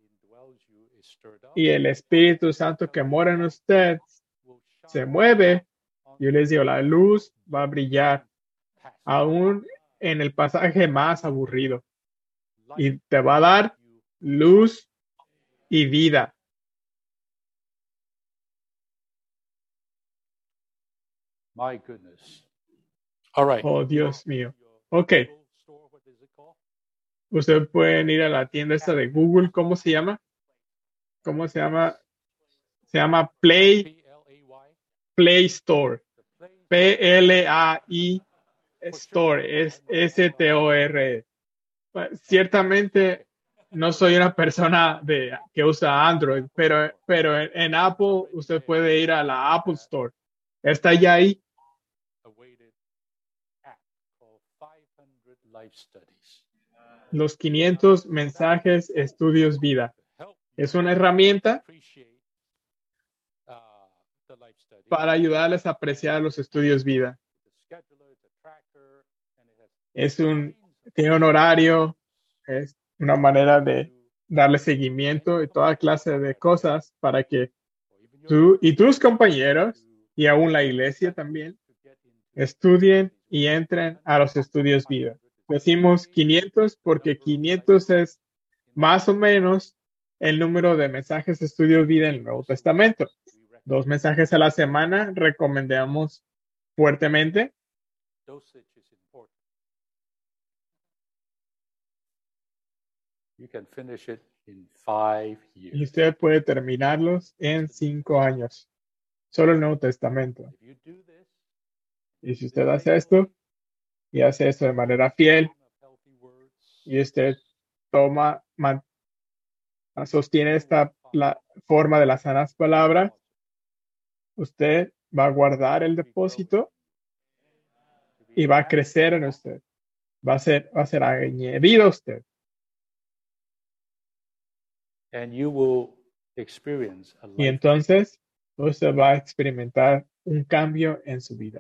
S3: y el Espíritu Santo que mora en usted se mueve, yo les digo, la luz va a brillar aún en el pasaje más aburrido y te va a dar luz y vida.
S1: My goodness. All right.
S3: Oh, Dios mío. Ok. Ustedes pueden ir a la tienda esta de Google. ¿Cómo se llama? ¿Cómo se llama? Se llama Play Store. Plai Store. Es Store. Ciertamente no soy una persona que usa Android, pero en Apple usted puede ir a la Apple Store. Está ya ahí.
S1: awaited app called 500 Life Studies.
S3: Los 500 mensajes, estudios, vida.
S1: Help
S3: Es una herramienta
S1: appreciate the life study.
S3: para ayudarles a apreciar los estudios vida.
S1: The scheduler, it's a tracker, and it has
S3: Tiene un horario, es una manera de darle seguimiento y toda clase de cosas para que tú y tus compañeros y aún la iglesia también estudien y entren a los estudios vida. Decimos 500 porque 500 es más o menos el número de mensajes de estudios vida en el Nuevo Testamento. 2 mensajes a la semana recomendamos fuertemente.
S1: dosage is important. You can finish it in 5
S3: Y
S1: years.
S3: usted puede terminarlos en 5 años. Solo el Nuevo Testamento.
S1: If you do this,
S3: Y si usted hace esto y hace esto de manera fiel
S1: of healthy words,
S3: y usted sostiene la forma de las sanas palabras, usted va a guardar el depósito y va a crecer en usted. Va a ser añadido a usted.
S1: and you will experience a
S3: Y
S1: life.
S3: entonces usted va a experimentar un cambio en su vida.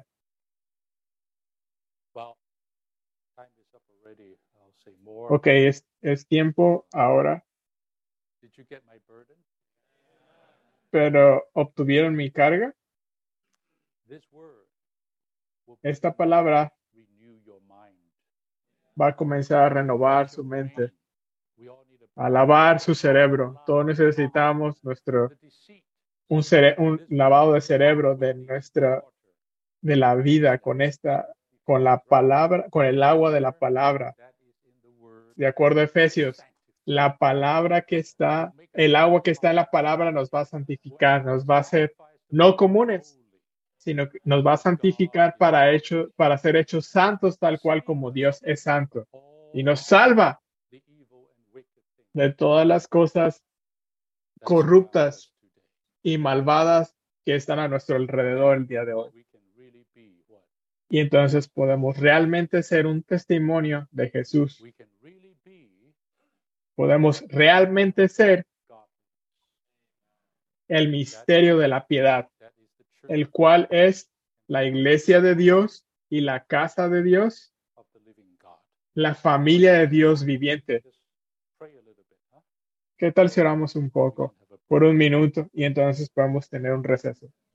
S1: Well, time is up already. I'll say more.
S3: Ok, es tiempo ahora,
S1: Did you get my burden?
S3: pero ¿obtuvieron mi carga?
S1: This word will
S3: Esta palabra
S1: renew your mind.
S3: va a comenzar a renovar su mente,
S1: We all need
S3: a lavar su cerebro. Todos necesitamos
S1: the deceit.
S3: un lavado de cerebro de la vida con la palabra, con el agua de la palabra.
S1: That is in the word.
S3: De acuerdo a Efesios, la palabra que está, el agua que está en la palabra nos va a santificar, nos va a hacer no comunes, sino que nos va a santificar para ser hechos santos tal cual como Dios es santo. Y nos salva
S1: The evil and wicked things
S3: de todas las cosas corruptas y malvadas que están a nuestro alrededor el día de hoy.
S1: we can really be what?
S3: Y entonces podemos realmente ser un testimonio de Jesús.
S1: We can really be
S3: Podemos realmente ser
S1: God.
S3: el misterio de la piedad,
S1: That is the church
S3: el cual es la iglesia de Dios y la casa de Dios,
S1: of the living God.
S3: la familia de Dios viviente.
S1: Just pray a little bit, huh?
S3: ¿Qué tal si oramos un poco por un minuto y entonces podemos tener un receso?